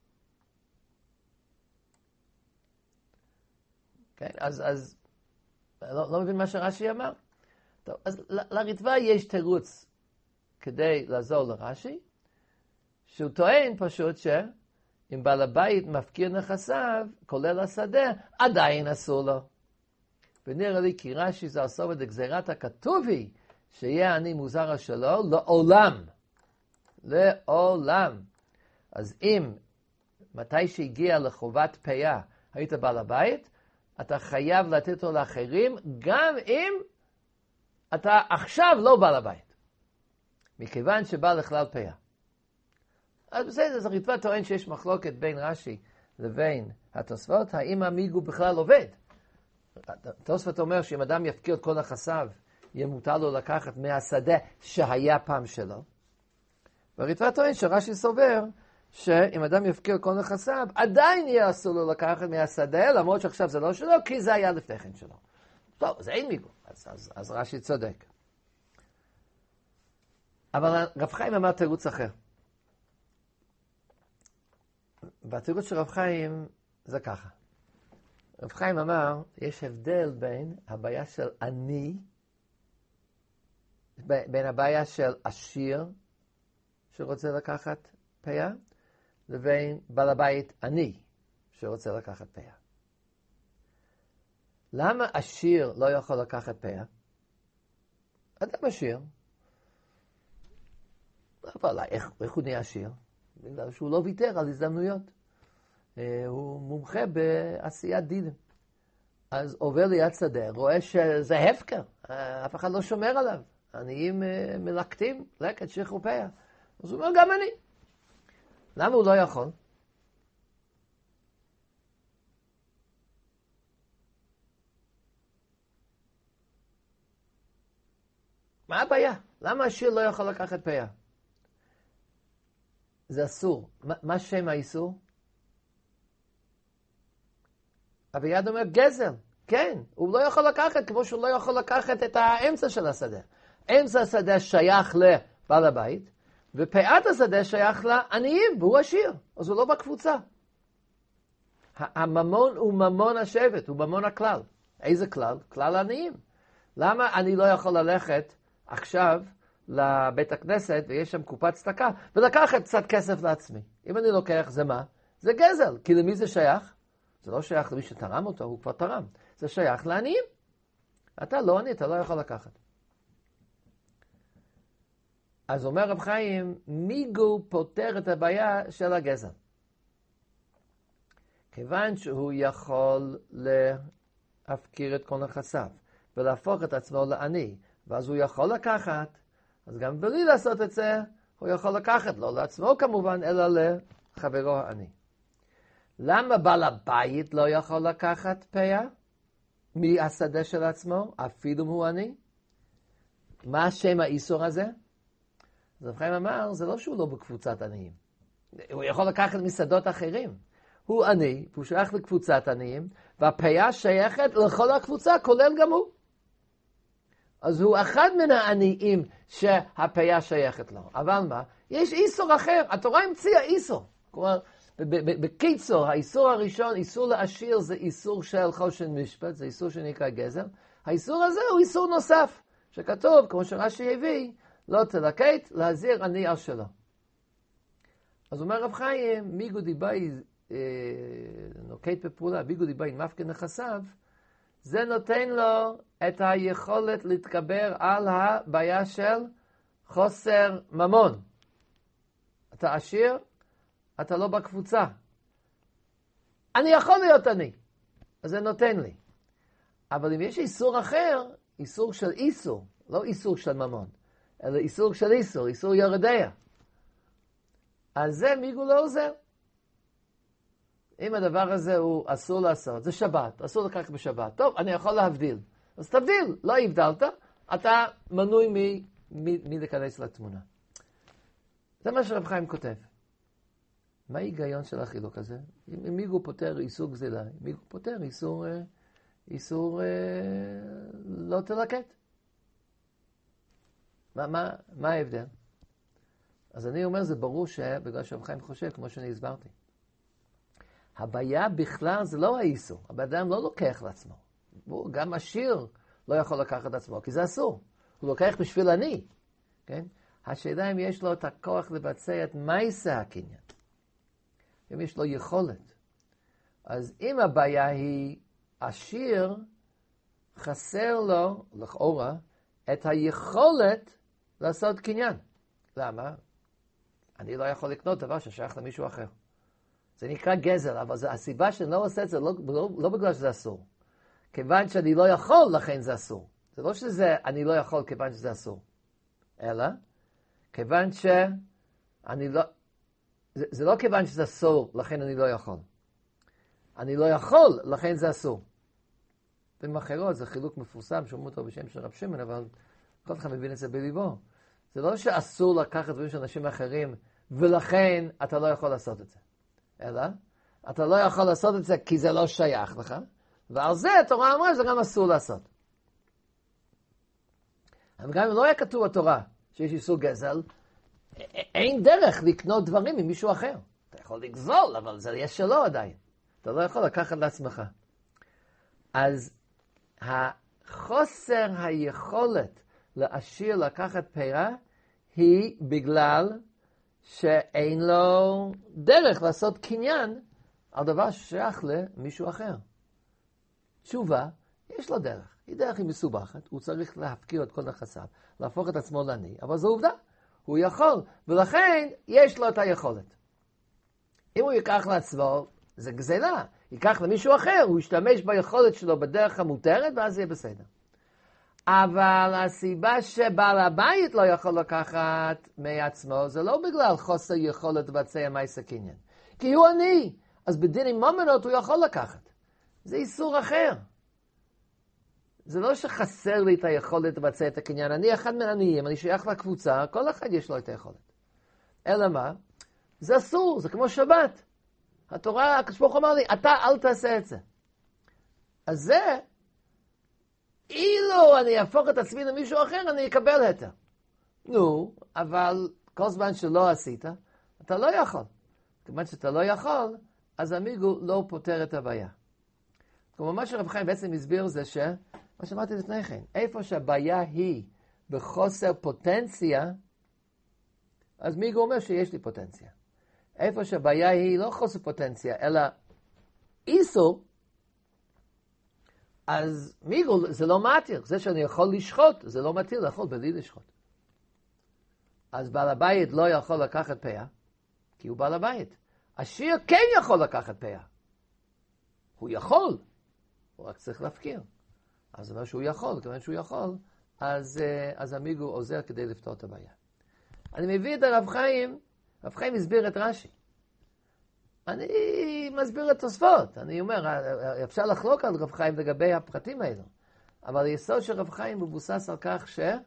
כן, אז, אז, לא, לא מבין מה שרש"י אמר. טוב, אז לריטב"א יש תירוץ כדי לעזור לרש"י, שהוא טוען פשוט שאם בעל הבית מפקיר נכסיו, כולל השדה, עדיין אסור לו. ונראה לי כי רש"י זה עשו את גזירת הכתוב היא, שיהיה אני מוזר שלו לעולם. לעולם. אז אם, מתי שהגיע לחובת פיה, היית בעל הבית, אתה חייב לתת לו לאחרים, גם אם אתה עכשיו לא בעל הבית. מכיוון שבא לכלל פיה. אז בסדר, אז הריטב"א טוען שיש מחלוקת בין רש"י לבין התוספות, האם המיגו בכלל עובד. התוספות אומר שאם אדם יפקיר את כל נכסיו, יהיה מותר לו לקחת מהשדה שהיה פעם שלו. והריטב"א טוען שרש"י סובר שאם אדם יפקיר כל נכסיו, עדיין יהיה אסור לו לקחת מהשדה, למרות שעכשיו זה לא שלו, כי זה היה לפני כן שלו. טוב, זה אין מיגו, אז, אז, אז רש"י צודק. אבל רב חיים אמר תירוץ אחר. והתירוץ של רב חיים זה ככה. רב חיים אמר, יש הבדל בין הבעיה של אני, בין הבעיה של עשיר, שרוצה לקחת פיה, לבין בעל הבית אני, שרוצה לקחת פיה. למה עשיר לא יכול לקחת פיה? אדם עשיר. אבל איך, איך הוא נהיה עשיר? בגלל שהוא לא ויתר על הזדמנויות. הוא מומחה בעשיית דילים. אז עובר ליד שדה, רואה שזה הפקר, אף אחד לא שומר עליו. עניים מלקטים, לקט, שכחו פיה. אז הוא אומר, גם אני. למה הוא לא יכול? מה הבעיה? למה השיר לא יכול לקחת פיה? זה אסור. מה, מה שם האיסור? אביעד אומר גזל. כן, הוא לא יכול לקחת כמו שהוא לא יכול לקחת את האמצע של השדה. אמצע השדה שייך לבעל הבית, ופאת השדה שייך לעניים, והוא עשיר. אז הוא לא בקבוצה. הממון הוא ממון השבט, הוא ממון הכלל. איזה כלל? כלל העניים. למה אני לא יכול ללכת עכשיו לבית הכנסת, ויש שם קופת צדקה, ולקחת קצת כסף לעצמי? אם אני לוקח, זה מה? זה גזל. כי למי זה שייך? זה לא שייך למי שתרם אותו, הוא כבר תרם. זה שייך לעניים. אתה לא עני, אתה לא יכול לקחת. אז אומר רב חיים, מיגו פותר את הבעיה של הגזל. כיוון שהוא יכול להפקיר את כל נכסיו, ולהפוך את עצמו לעני, ואז הוא יכול לקחת, אז גם בלי לעשות את זה, הוא יכול לקחת, לא לעצמו כמובן, אלא לחברו העני. למה בעל הבית לא יכול לקחת פיה מהשדה של עצמו, אפילו אם הוא עני? מה השם האיסור הזה? אז רב חיים אמר, זה לא שהוא לא בקבוצת עניים. הוא יכול לקחת משדות אחרים. הוא עני, והוא שייך לקבוצת עניים, והפיה שייכת לכל הקבוצה, כולל גם הוא. אז הוא אחד מן העניים שהפיה שייכת לו. אבל מה? יש איסור אחר. התורה המציאה איסור. כלומר, בקיצור, האיסור הראשון, איסור לעשיר, זה איסור של חושן משפט, זה איסור שנקרא גזל. האיסור הזה הוא איסור נוסף, שכתוב, כמו שרש"י הביא, לא תלקט, להזהיר עני על שלו. אז אומר רב חיים, מיגו דיבאי נוקט בפעולה, מיגו דיבאי מפקד נכסיו, זה נותן לו את היכולת להתגבר על הבעיה של חוסר ממון. אתה עשיר, אתה לא בקבוצה. אני יכול להיות עני, אז זה נותן לי. אבל אם יש איסור אחר, איסור של איסור, לא איסור של ממון, אלא איסור של איסור, איסור ירדיה. אז זה מיגו לא עוזר. אם הדבר הזה הוא אסור לעשות, זה שבת, אסור לקחת בשבת. טוב, אני יכול להבדיל. אז תבדיל, לא הבדלת, אתה מנוי מלהיכנס לתמונה. זה מה שרב חיים כותב. מה ההיגיון של החילוק הזה? אם מיגו פותר איסור גזילה, מיגו פותר איסור, איסור לא תלקט. מה, מה, מה ההבדל? אז אני אומר, זה ברור שבגלל שרב חיים חושב, כמו שאני הסברתי. הבעיה בכלל זה לא האיסור. הבן לא לוקח לעצמו. הוא גם עשיר לא יכול לקחת לעצמו, כי זה אסור. הוא לוקח בשביל אני. כן? השאלה אם יש לו את הכוח לבצע את מעשה הקניין. אם יש לו יכולת. אז אם הבעיה היא עשיר, חסר לו, לכאורה, את היכולת לעשות קניין. למה? אני לא יכול לקנות דבר ששייך למישהו אחר. זה נקרא גזל, אבל זה, הסיבה שאני לא עושה את זה לא, לא, לא בגלל שזה אסור. כיוון שאני לא יכול, לכן זה אסור. זה לא שזה אני לא יכול כיוון שזה אסור, אלא כיוון שאני לא, זה, זה לא כיוון שזה אסור, לכן אני לא יכול. אני לא יכול, לכן זה אסור. במילים אחרות, זה חילוק מפורסם, שומעו אותו בשם של רב שמעון, אבל כל אחד מבין את זה בליבו. זה לא שאסור לקחת דברים של אנשים אחרים, ולכן אתה לא יכול לעשות את זה. אלא, אתה לא יכול לעשות את זה כי זה לא שייך לך, ועל זה התורה אמרה שזה גם אסור לעשות. אבל גם אם לא היה כתוב בתורה שיש איסור גזל, אין דרך לקנות דברים ממישהו אחר. אתה יכול לגזול, אבל זה יהיה שלו עדיין. אתה לא יכול לקחת לעצמך. אז החוסר היכולת להשאיר לקחת פירה, היא בגלל שאין לו דרך לעשות קניין על דבר ששייך למישהו אחר. תשובה, יש לו דרך. היא דרך היא מסובכת, הוא צריך להפקיר את כל נכסיו, להפוך את עצמו לעני, אבל זו עובדה. הוא יכול, ולכן יש לו את היכולת. אם הוא ייקח לעצמו, זה גזלה. ייקח למישהו אחר, הוא ישתמש ביכולת שלו בדרך המותרת, ואז יהיה בסדר. אבל הסיבה שבעל הבית לא יכול לקחת מעצמו, זה לא בגלל חוסר יכולת לבצע מעשה קניין. כי הוא עני, אז בדיני ממונות הוא יכול לקחת. זה איסור אחר. זה לא שחסר לי את היכולת לבצע את הקניין. אני אחד מהעניים, אני שייך לקבוצה, כל אחד יש לו את היכולת. אלא מה? זה אסור, זה כמו שבת. התורה, הקדוש ברוך הוא אמר לי, אתה אל תעשה את זה. אז זה, אילו אני אהפוך את עצמי למישהו אחר, אני אקבל היתר. נו, אבל כל זמן שלא עשית, אתה לא יכול. כיוון שאתה לא יכול, אז המיגו לא פותר את הבעיה. כמו מה שרב חיים בעצם הסביר זה ש... מה שאמרתי לפני כן, איפה שהבעיה היא בחוסר פוטנציה, אז מיגו אומר שיש לי פוטנציה. איפה שהבעיה היא לא חוסר פוטנציה, אלא איסור, אז מיגו זה לא מתיר. זה שאני יכול לשחוט, זה לא מתיר לאכול בלי לשחוט. אז בעל הבית לא יכול לקחת פיה, כי הוא בעל הבית. עשיר כן יכול לקחת פיה. הוא יכול, הוא רק צריך להפקיר. אז זה אומר שהוא יכול, כיוון שהוא יכול, אז, אז המיגו עוזר כדי לפתור את הבעיה. אני מביא את הרב חיים, רב חיים הסביר את רש"י. אני מסביר את תוספות. אני אומר, אפשר לחלוק על רב חיים לגבי הפרטים האלו. אבל היסוד של רב חיים מבוסס על כך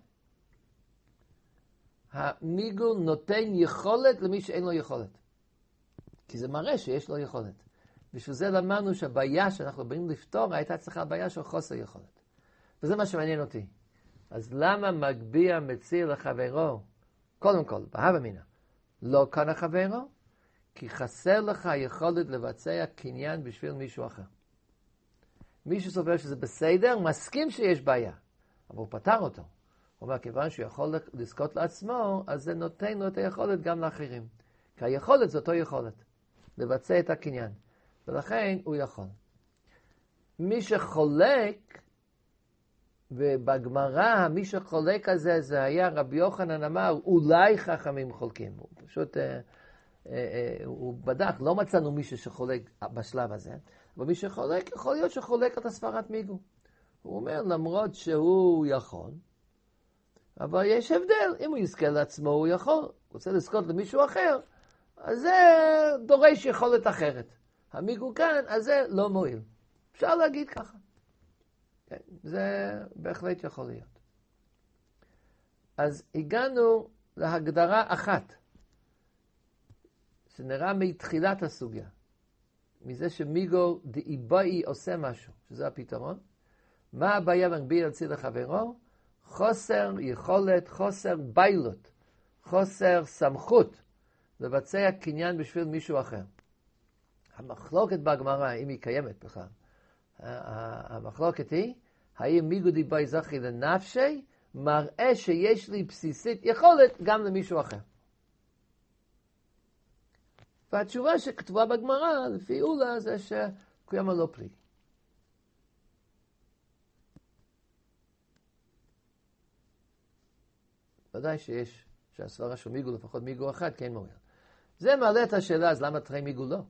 שהמיגו נותן יכולת למי שאין לו יכולת. כי זה מראה שיש לו יכולת. בשביל זה למדנו שהבעיה שאנחנו באים לפתור הייתה צריכה בעיה של חוסר יכולת. וזה מה שמעניין אותי. אז למה מגביה מציר לחברו? קודם כל, בהווה אמינא, לא קנה חברו, כי חסר לך יכולת לבצע קניין בשביל מישהו אחר. מישהו סובר שזה בסדר, מסכים שיש בעיה, אבל הוא פתר אותו. הוא אומר, כיוון שהוא יכול לזכות לעצמו, אז זה נותן לו את היכולת גם לאחרים. כי היכולת זה אותו יכולת, לבצע את הקניין. ולכן הוא יכול. מי שחולק, ובגמרא, מי שחולק הזה, זה היה רבי יוחנן אמר, אולי חכמים חולקים. הוא פשוט, אה, אה, אה, הוא בדק, לא מצאנו מישהו שחולק בשלב הזה, אבל מי שחולק, יכול להיות שחולק את הספרת מיגו. הוא אומר, למרות שהוא יכול, אבל יש הבדל, אם הוא יזכה לעצמו, הוא יכול. הוא רוצה לזכות למישהו אחר, אז זה דורש יכולת אחרת. המיגו כאן, אז זה לא מועיל. אפשר להגיד ככה. כן, זה בהחלט יכול להיות. אז הגענו להגדרה אחת, שנראה מתחילת הסוגיה, מזה שמיגו דאיבאי עושה משהו, שזה הפתרון. מה הבעיה מגביר להציל לחברו? חוסר יכולת, חוסר ביילות, חוסר סמכות לבצע קניין בשביל מישהו אחר. המחלוקת בגמרא, אם היא קיימת בכלל, המחלוקת היא, האם מיגו דאיבאי זכי לנפשי, מראה שיש לי בסיסית יכולת גם למישהו אחר. והתשובה שכתובה בגמרא, לפי אולה, זה שקוימה לא פליגי. ודאי שיש, שהסברה של מיגו, לפחות מיגו אחד, כן מועיל. זה מעלה את השאלה, אז למה תראי מיגו לא?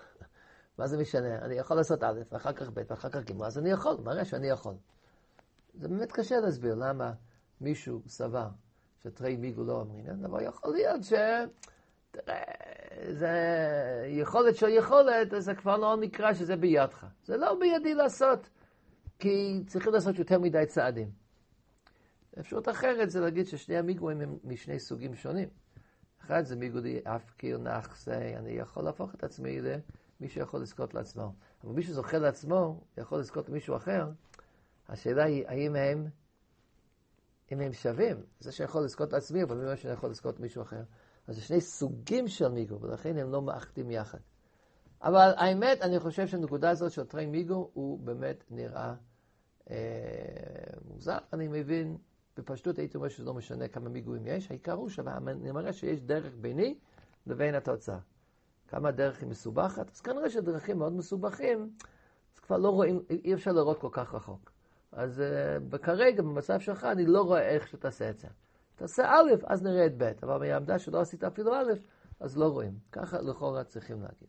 מה זה משנה? אני יכול לעשות א', ואחר כך ב', ואחר כך ג', אז אני יכול, מראה שאני יכול. זה באמת קשה להסביר למה מישהו סבר שתרי מיגו לא אמרינן, אבל יכול להיות ש... תראה, זה יכולת של יכולת, אז זה כבר לא נקרא שזה בידך. זה לא בידי לעשות, כי צריכים לעשות יותר מדי צעדים. אפשרות אחרת זה להגיד ששני המיגויים הם משני סוגים שונים. אחד זה מיגו די אפקיר נחסי, אני יכול להפוך את עצמי למי שיכול לזכות לעצמו. אבל מי שזוכה לעצמו, יכול לזכות למישהו אחר, השאלה היא האם הם, אם הם שווים. זה שיכול לזכות לעצמי, אבל מי שאני יכול לזכות מישהו אחר. אז זה שני סוגים של מיגו, ולכן הם לא מאחדים יחד. אבל האמת, אני חושב שהנקודה הזאת של תרי מיגו, הוא באמת נראה אה, מוזר. אני מבין, בפשטות הייתי אומר שזה לא משנה כמה מיגויים יש, העיקר הוא שאני מראה שיש דרך ביני לבין התוצאה. כמה הדרך היא מסובכת, אז כנראה שדרכים מאוד מסובכים, אז כבר לא רואים, אי אפשר לראות כל כך רחוק. אז uh, כרגע, במצב שלך, אני לא רואה איך שתעשה את זה. תעשה א', אז נראה את ב', אבל מהעמדה שלא עשית אפילו א', אז לא רואים. ככה לכאורה צריכים להגיד.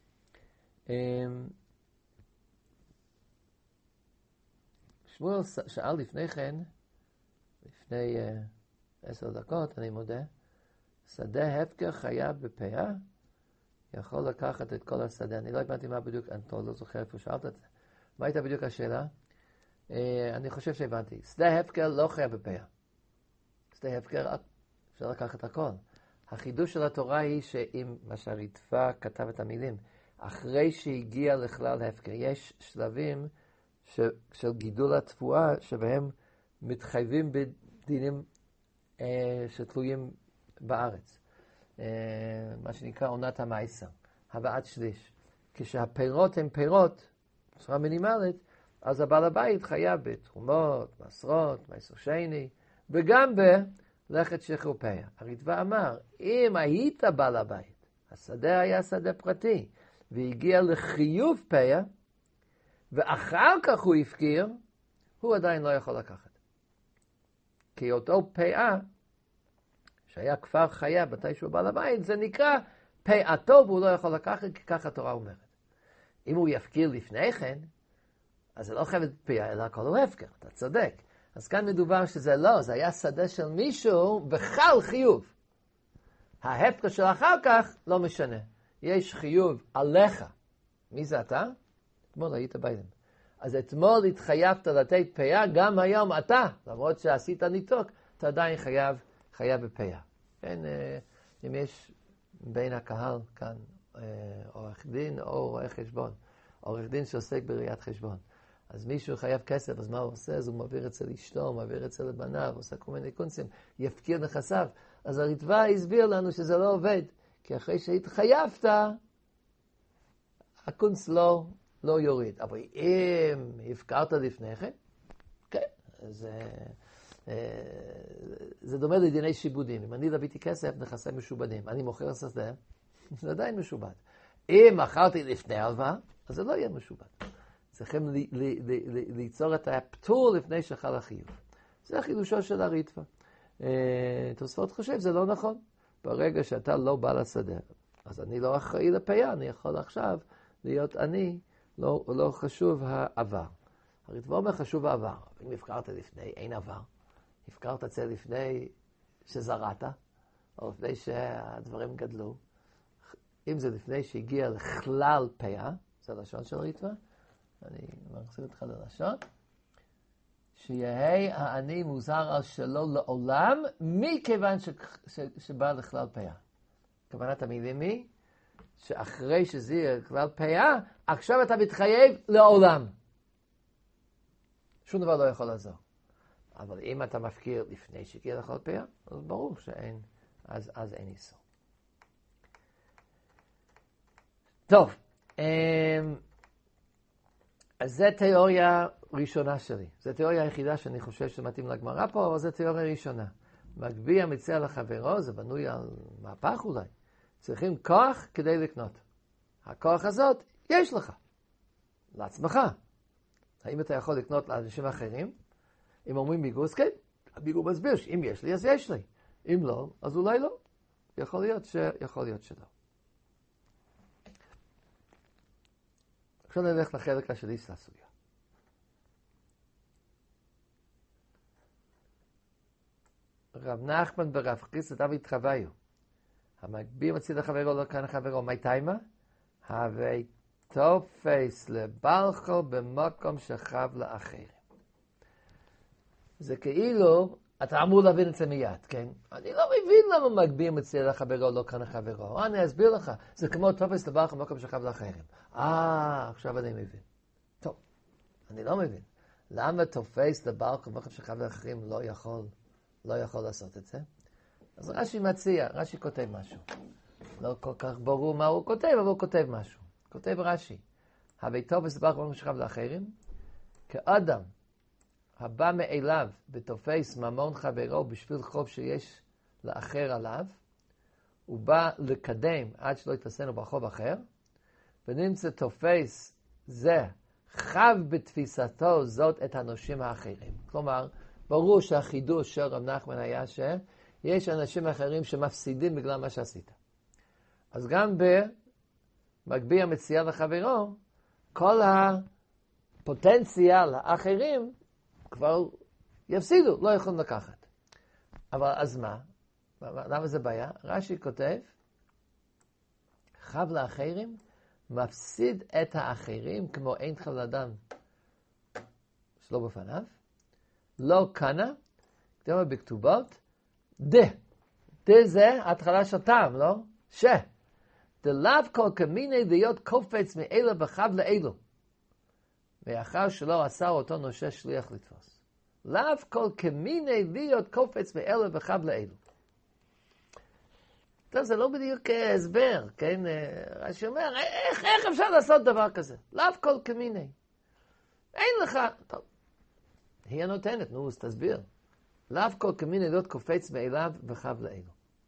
שמואל שאל לפני כן, לפני uh, עשר דקות, אני מודה, שדה הפקר חייב בפאה, יכול לקחת את כל השדה. אני לא הבנתי מה בדיוק, אני לא זוכר איפה שאלת את זה. מה הייתה בדיוק השאלה? Uh, אני חושב שהבנתי. שדה הפקר לא חייב בפאה. שדה הפקר, אפשר לקחת הכל. החידוש של התורה היא שאם מה שהריטב"א כתב את המילים, אחרי שהגיע לכלל הפקר, יש שלבים ש, של גידול התבואה שבהם מתחייבים בדינים uh, שתלויים בארץ. Uh, מה שנקרא עונת המייסר, הבאת שליש. כשהפירות הם פירות, בצורה מינימלית, אז הבעל הבית חייב בתרומות, מעשרות, מייסר שני, וגם בלכת שחרור פאה. הריטב"א אמר, אם היית בעל הבית, השדה היה שדה פרטי, והגיע לחיוב פאה, ואחר כך הוא הפקיר, הוא עדיין לא יכול לקחת. כי אותו פאה, שהיה כבר חייב מתישהו בעל הבית, זה נקרא פאתו, והוא לא יכול לקחת, כי ככה התורה אומרת. אם הוא יפקיר לפני כן, אז זה לא חייב את פאה, אלא הכל הוא הפקר, אתה צודק. אז כאן מדובר שזה לא, זה היה שדה של מישהו בחל חיוב. ההפקר של אחר כך לא משנה. יש חיוב עליך. מי זה אתה? אתמול היית ביידם. אז אתמול התחייבת לתת פאה, גם היום אתה, למרות שעשית ניתוק, אתה עדיין חייב, חייב בפאה. כן, אם יש בין הקהל כאן עורך דין או רואה חשבון, עורך דין שעוסק בראיית חשבון. אז מישהו חייב כסף, אז מה הוא עושה? אז הוא מעביר אצל אשתו, הוא מעביר אצל בניו, עושה כל מיני קונסים, יפקיר נכסיו. אז הריטב"א הסביר לנו שזה לא עובד, כי אחרי שהתחייבת, הקונס לא, לא יוריד. אבל אם הפקרת לפני כן, כן, זה, זה דומה לדיני שיבודים. אם אני לביתי כסף, נכסי משובדים. אני מוכר שדה, זה עדיין משובד. אם מכרתי לפני הלוואה, אז זה לא יהיה משובד. צריכים ל- ל- ל- ל- ליצור את הפטור לפני שחל החיוב. זה החידושו של הריטב"א. תוספות חושב, זה לא נכון. ברגע שאתה לא בא לשדה, אז אני לא אחראי לפאה, אני יכול עכשיו להיות אני, לא, לא חשוב העבר. הריטב"א אומר חשוב העבר. אם הפקרת לפני, אין עבר. הפקרת את זה לפני שזרעת, או לפני שהדברים גדלו. אם זה לפני שהגיע לכלל פאה, זה לשון של הריטב"א, אני מחזיר אותך ללשון, שיהי העני מוזר על שלו לעולם, מכיוון ש... ש... שבא לכלל פאה. כוונת המילים היא, שאחרי שזה יהיה לכלל פאה, עכשיו אתה מתחייב לעולם. שום דבר לא יכול לעזור. אבל אם אתה מפקיר לפני שהגיע לכלל פאה, אז ברור שאין, אז, אז אין איסור. טוב, אז זו תיאוריה ראשונה שלי. זו תיאוריה היחידה שאני חושב שמתאים לגמרא פה, אבל זו תיאוריה ראשונה. מגביה מציע לחברו, זה בנוי על מהפך אולי. צריכים כוח כדי לקנות. הכוח הזאת יש לך, לעצמך. האם אתה יכול לקנות לאנשים אחרים? אם אומרים מיגוס, כן. המיגו מסביר שאם יש לי, אז יש לי. אם לא, אז אולי לא. יכול להיות ש... יכול להיות שלא. עכשיו נלך לחלק השני של הסוגיה. רב נחמן ברב חיסדא דוד חוויו. המגביר מציא לחברו לא כאן חברו. מי תימה? הווי תופס לבלחו במקום שחב לאחרים. זה כאילו, אתה אמור להבין את זה מיד, כן? אני לא מבין למה מגביר מציא לחברו לא כאן חברו. אני אסביר לך. זה כמו תופס לבלחו במקום שחב לאחרים. אה, עכשיו אני מבין. טוב, אני לא מבין. למה תופס לבלחו במקום שחב לאחרים לא יכול, לא יכול לעשות את זה? אז רש"י מציע, רש"י כותב משהו. לא כל כך ברור מה הוא כותב, אבל הוא כותב משהו. כותב רש"י, הווי תופס לבלחו במקום שחב לאחרים, כאדם הבא מאליו ותופס ממון חברו בשביל חוב שיש לאחר עליו, הוא בא לקדם עד שלא יתפסנו בחוב אחר, ונמצא תופס זה חב בתפיסתו זאת את הנושים האחרים. כלומר, ברור שהחידוש של רב נחמן היה שיש אנשים אחרים שמפסידים בגלל מה שעשית. אז גם במגביר מציע לחברו, כל הפוטנציאל האחרים כבר יפסידו, לא יכולים לקחת. אבל אז מה? למה זה בעיה? רש"י כותב, חב לאחרים מפסיד את האחרים כמו אין חב לאדם שלא בפניו, לא קנה, כתוב בכתובות, דה. דה זה התחלה של טעם, לא? ש. דלאו כל כמיני להיות קופץ מאלה וחב לאלו. מאחר שלא עשה אותו נושה שליח לתפוס. לאו כל כמיני להיות קופץ מאלה וחב לאלו. טוב, זה לא בדיוק הסבר, כן? רש"י אומר, איך, איך אפשר לעשות דבר כזה? לאו כל כמיני. אין לך... טוב, היא הנותנת, נו, אז תסביר. לאו כל כמיני להיות קופץ מאליו וחב לאלו.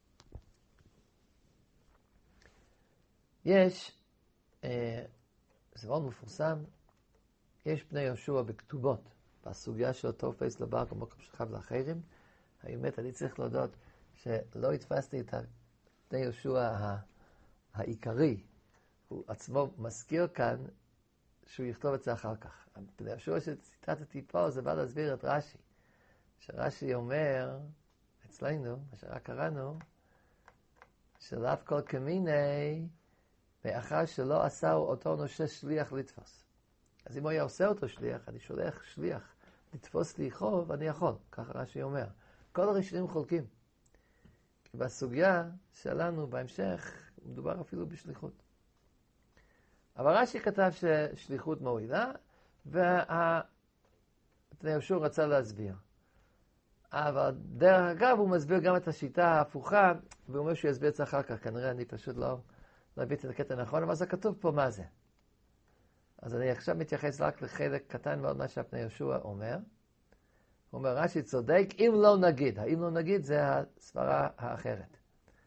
יש, אה, זה מאוד מפורסם, יש בני יהושע בכתובות, בסוגיה של תופס לבלחו במקום שחב לאחרים. האמת, אני צריך להודות שלא התפסתי את בני יהושע העיקרי. הוא עצמו מזכיר כאן שהוא יכתוב את זה אחר כך. בני יהושע שציטטתי פה, זה בא להסביר את רש"י. שרש"י אומר, אצלנו, מה שרק קראנו, שלאו כל כמיני, מאחר שלא עשה אותו נושה שליח לתפוס. אז אם הוא היה עושה אותו שליח, אני שולח שליח לתפוס לי חוב, אני יכול. ככה רש"י אומר. כל הראשונים חולקים. כי בסוגיה שלנו בהמשך, מדובר אפילו בשליחות. אבל רש"י כתב ששליחות מועילה, ובני יהושע רצה להסביר. אבל דרך אגב הוא מסביר גם את השיטה ההפוכה, והוא אומר שהוא יסביר את זה אחר כך. כנראה אני פשוט לא, לא הבאתי את הקטע נכון, אבל זה כתוב פה מה זה. אז אני עכשיו מתייחס רק לחלק קטן מאוד מה שהבני יהושע אומר. הוא אומר, רש"י צודק, אם לא נגיד. האם לא נגיד זה הסברה האחרת.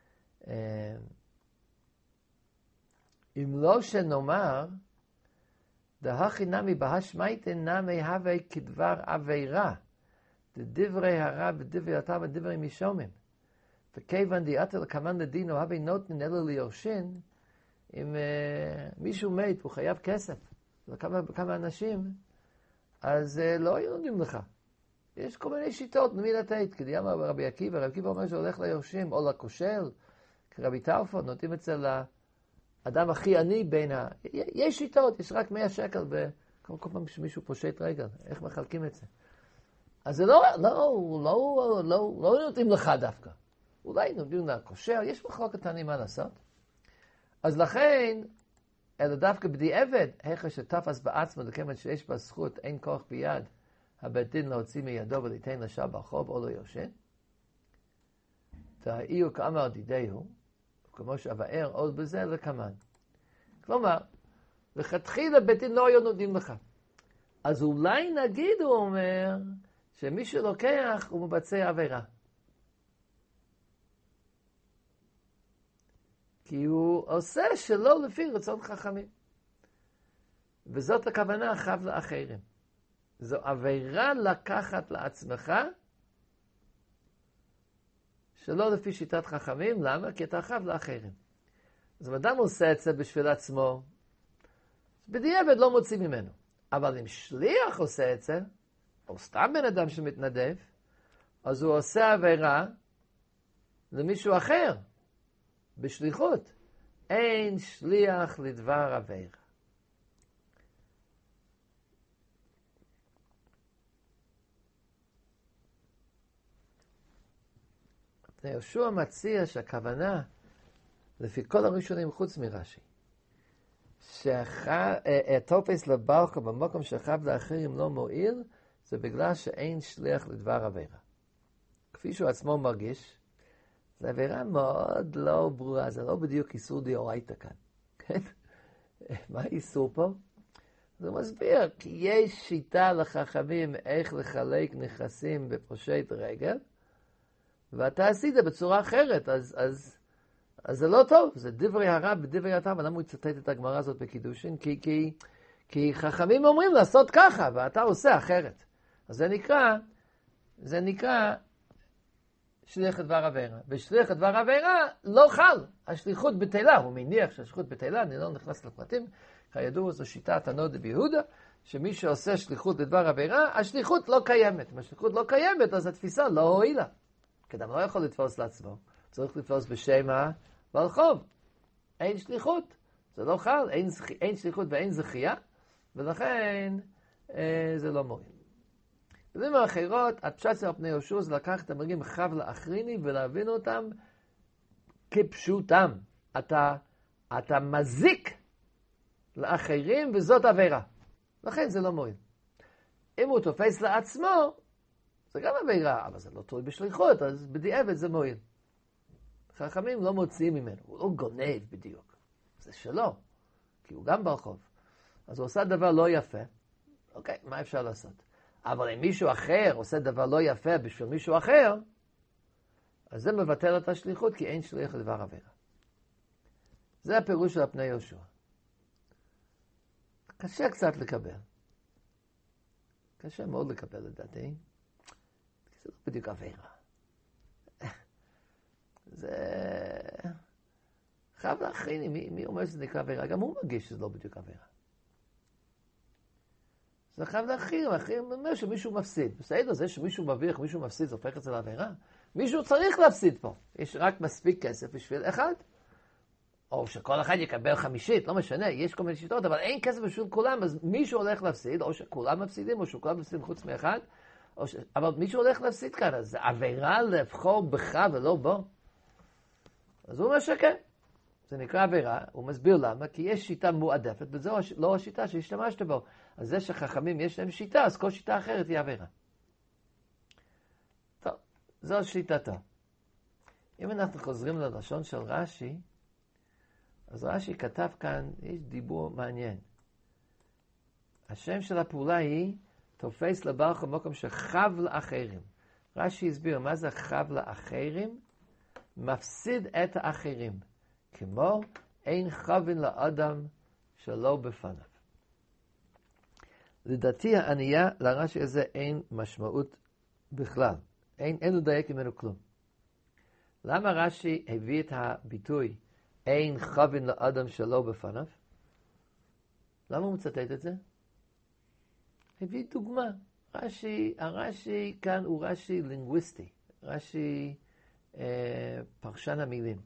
אם לא שנאמר, דהכי נמי בהשמייתן נמי הווי כדבר עבירה. דברי הרע ודברי אותם ודברי משומם. וכיוון דיאטר לכמן לדינו הווי נותנין אלו ליורשין, אם uh, מישהו מת הוא חייב כסף לכמה כמה אנשים, אז uh, לא יודעים לך. יש כל מיני שיטות למי לתת, כי אמר רבי עקיבא, רבי עקיבא אומר שהולך ליורשים או לכושל, כרבי טרפון, נותנים אצל האדם הכי עני בין ה... יש שיטות, יש רק מאה שקל וכל כל פעם שמישהו פושט רגל, איך מחלקים את זה? אז זה לא, לא, לא, לא, לא נותנים לך דווקא. אולי נותנים לכושר, יש מחלוקת אני מה לעשות. אז לכן, אלא דווקא בדיעבד, היכן שתפס בעצמו לכיוון שיש בה זכות, אין כוח ביד, הבית דין להוציא מידו וליתן לשעה ברחוב או לא יורשן. והאיו כאמר דידהו, כמו שהבאר עוד בזה לכמן. כלומר, לכתחילה בית דין לא היו נותנים לך. אז אולי נגיד, הוא אומר, שמי שלוקח הוא מבצע עבירה. כי הוא עושה שלא לפי רצון חכמים. וזאת הכוונה חב לאחרים. זו עבירה לקחת לעצמך שלא לפי שיטת חכמים. למה? כי אתה חב לאחרים. אז אם אדם עושה את זה בשביל עצמו, בדיעבד לא מוציא ממנו. אבל אם שליח עושה את זה, או סתם בן אדם שמתנדב, אז הוא עושה עבירה למישהו אחר, בשליחות. אין שליח לדבר עבירה. יהושע מציע שהכוונה, לפי כל הראשונים חוץ מרש"י, שהתופס לבלכה במקום שחב לאחרים לא מועיל, זה בגלל שאין שליח לדבר עבירה. כפי שהוא עצמו מרגיש, זו עבירה מאוד לא ברורה, זה לא בדיוק איסור דאורייתא כאן. כן? מה האיסור פה? זה מסביר, כי יש שיטה לחכמים איך לחלק נכסים בפושט רגל, ואתה עשית בצורה אחרת, אז, אז, אז זה לא טוב, זה דברי הרע בדברי הטעם. למה הוא יצטט את הגמרא הזאת בקידושין? כי, כי, כי חכמים אומרים לעשות ככה, ואתה עושה אחרת. אז זה נקרא, זה נקרא שליח לדבר עבירה. ושליח לדבר עבירה לא חל. השליחות בטלה, הוא מניח שהשליחות בטלה, אני לא נכנס לפרטים, כידוע זו שיטת הנודע ביהודה, שמי שעושה שליחות לדבר עבירה, השליחות לא קיימת. אם השליחות לא קיימת, אז התפיסה לא הועילה. כי אדם לא יכול לתפוס לעצמו, צריך לתפוס בשם הרחוב. אין שליחות, זה לא חל, אין, אין שליחות ואין זכייה, ולכן אה, זה לא מועיל. במילים אחרות, הפשט של פני יהושע זה לקח את המרגים חב לאחריני ולהבין אותם כפשוטם. אתה, אתה מזיק לאחרים וזאת עבירה. לכן זה לא מועיל. אם הוא תופס לעצמו, זה גם עבירה, אבל זה לא תלוי בשליחות, אז בדיעבד זה מועיל. חכמים לא מוציאים ממנו, הוא לא גונב בדיוק. זה שלו, כי הוא גם ברחוב. אז הוא עושה דבר לא יפה, אוקיי, מה אפשר לעשות? אבל אם מישהו אחר עושה דבר לא יפה בשביל מישהו אחר, אז זה מבטל את השליחות, כי אין שליח לדבר עבירה. זה הפירוש של הפני יהושע. קשה קצת לקבל. קשה מאוד לקבל לדעתי. זה לא בדיוק עבירה. זה חייב להכין, מי, מי אומר שזה נקרא עבירה? גם הוא מרגיש שזה לא בדיוק עבירה. זה חייב להכין, להכין אומר שמישהו מפסיד. בסדר, זה שמישהו מביך, מישהו מפסיד, זה הופך את זה לעבירה. מישהו צריך להפסיד פה. יש רק מספיק כסף בשביל אחד. או שכל אחד יקבל חמישית, לא משנה, יש כל מיני שיטות, אבל אין כסף בשביל כולם, אז מישהו הולך להפסיד, או שכולם מפסידים, או שכולם מפסידים חוץ מאחד. ש... אבל מישהו הולך להפסיד כאן, אז זה עבירה לבחור בך ולא בו. אז הוא אומר שכן, זה נקרא עבירה, הוא מסביר למה, כי יש שיטה מועדפת, וזו לא השיטה שהשתמשת בו. אז זה שחכמים יש להם שיטה, אז כל שיטה אחרת היא עבירה. טוב, זו שיטתו. אם אנחנו חוזרים ללשון של רש"י, אז רש"י כתב כאן, יש דיבור מעניין. השם של הפעולה היא, תופס לברך במקום שחב לאחרים. רש"י הסביר, מה זה חב לאחרים? מפסיד את האחרים. כמו אין חבין לאדם שלא בפניו. לדעתי הענייה, לרש"י הזה אין משמעות בכלל. אין, אין לדייק ממנו כלום. למה רש"י הביא את הביטוי אין חבין לאדם שלא בפניו? למה הוא מצטט את זה? הביא דוגמה. רש"י, הרש"י כאן הוא רש"י לינגוויסטי. רש"י אה, פרשן המילים.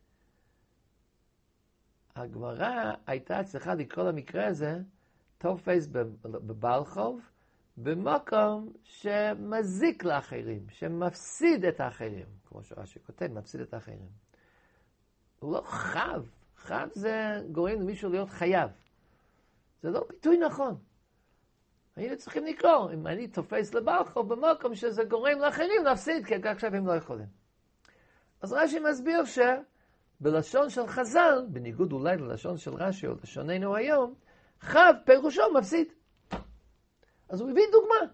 הגמרא הייתה צריכה לקרוא למקרה הזה תופס בבעל חוב, במקום שמזיק לאחרים, שמפסיד את האחרים. כמו שרש"י כותב, מפסיד את האחרים. הוא לא חב. חב זה גורם למישהו להיות חייב. זה לא ביטוי נכון. היינו צריכים לקרוא, אם אני תופס לבעל חוב במקום שזה גורם לאחרים להפסיד, כי עכשיו הם לא יכולים. אז רש"י מסביר שבלשון של חז"ל, בניגוד אולי ללשון של רש"י או לשוננו היום, חב פירושו מפסיד. אז הוא הביא דוגמה.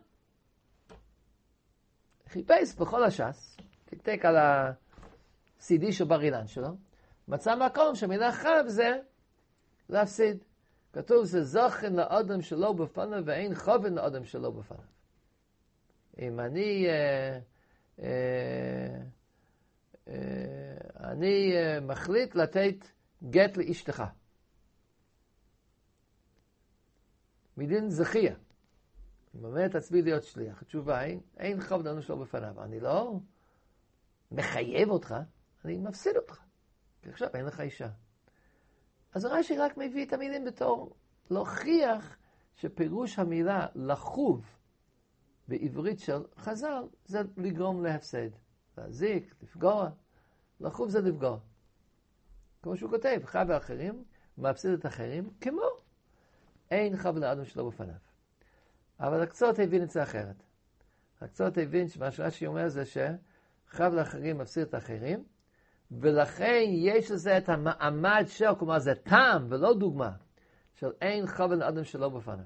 חיפש בכל הש"ס, תקתק על ה-סי די של בר אילן שלו, מצא מקום שהמילה חב זה להפסיד. כתוב זה זוכן לאדם שלא בפניו ואין חובן לאדם שלא בפניו. אם אני אה, אה, אה, אני אה, מחליט לתת גט לאשתך. מדין זכייה. אני מממן את עצמי להיות שליח. התשובה היא, אין חוב לנו שלא בפניו. אני לא מחייב אותך, אני מפסיד אותך. כי עכשיו אין לך אישה. אז רש"י רק מביא את המילים בתור להוכיח שפירוש המילה לחוב בעברית של חז"ל זה לגרום להפסד. להזיק, לפגוע. לחוב זה לפגוע. כמו שהוא כותב, חב ואחרים, מפסיד את האחרים, כמו אין חב לאדם שלא בפניו. אבל הקצות הבין את זה אחרת. הקצות הבין שמה שרש"י אומר זה שחב לאחרים מפסיד את האחרים, ולכן יש לזה את המעמד של, כלומר זה טעם ולא דוגמה, של אין חב לאדם שלא בפניו.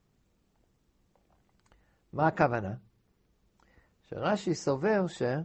מה הכוונה? שרש"י סובר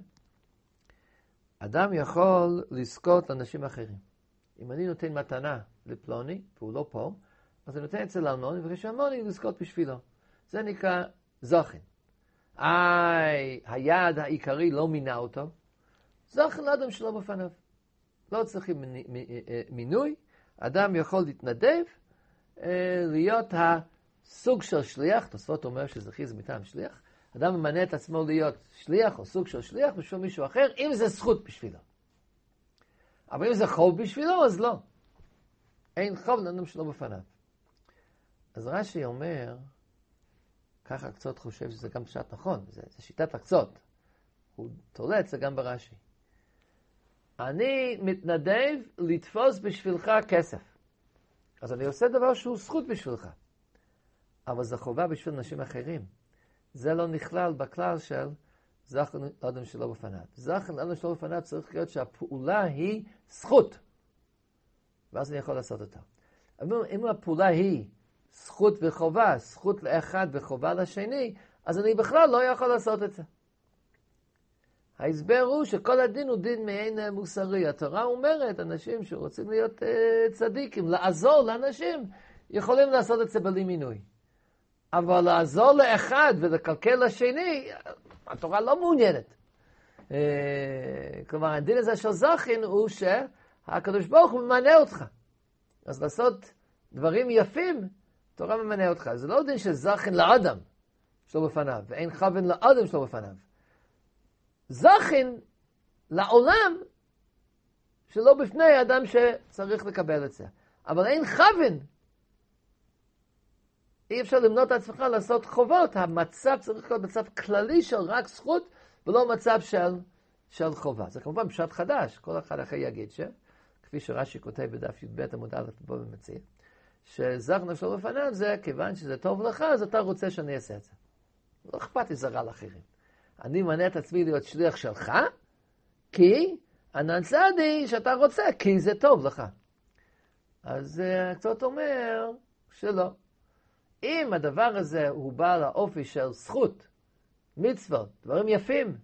שאדם יכול לזכות לאנשים אחרים. אם אני נותן מתנה לפלוני, והוא לא פה, אז אני נותן אצל אלמוני, ובקש אלמוני לזכות בשבילו. זה נקרא זוכן. איי, היעד העיקרי לא מינה אותו. זוכן לאדם שלא בפניו. לא צריכים מינוי. אדם יכול להתנדב, להיות הסוג של שליח. תוספות אומר שזכי זה מטעם שליח. אדם ממנה את עצמו להיות שליח או סוג של שליח בשביל מישהו אחר, אם זה זכות בשבילו. אבל אם זה חוב בשבילו, אז לא. אין חוב לאדם שלא בפניו. אז רש"י אומר, ככה הקצות חושב שזה גם פשט נכון, זה, זה שיטת הקצות. הוא תולה את זה גם ברש"י. אני מתנדב לתפוס בשבילך כסף. אז אני עושה דבר שהוא זכות בשבילך. אבל זה חובה בשביל אנשים אחרים. זה לא נכלל בכלל של זכן לאדם שלא בפניו. זכן לאדם שלא בפניו צריך להיות שהפעולה היא זכות. ואז אני יכול לעשות אותה. אבל אם הפעולה היא זכות וחובה, זכות לאחד וחובה לשני, אז אני בכלל לא יכול לעשות את זה. ההסבר הוא שכל הדין הוא דין מעין מוסרי. התורה אומרת, אנשים שרוצים להיות uh, צדיקים, לעזור לאנשים, יכולים לעשות את זה בלי מינוי. אבל לעזור לאחד ולקלקל לשני, התורה לא מעוניינת. Uh, כלומר, הדין הזה של זכין הוא שהקדוש ברוך הוא ממנה אותך. אז לעשות דברים יפים, התורה ממנה אותך. זה לא דין של זכין לאדם שלא בפניו, ואין חוון לאדם שלא בפניו. זכין לעולם שלא בפני האדם שצריך לקבל את זה. אבל אין חוון. אי אפשר למנות את עצמך לעשות חובות. המצב צריך להיות מצב כללי של רק זכות, ולא מצב של, של חובה. זה כמובן פשט חדש. כל אחד אחר יגיד ש, כפי שרש"י כותב בדף י"ב עמוד א' בו ומציע, שזכין שלא בפניו זה כיוון שזה טוב לך, אז אתה רוצה שאני אעשה את זה. לא אכפת לי זה רע לאחרים. אני מנה את עצמי להיות שליח שלך, כי ענן צדי שאתה רוצה, כי זה טוב לך. אז הקצות אומר שלא. אם הדבר הזה הוא בא לאופי של זכות, מצוות, דברים יפים,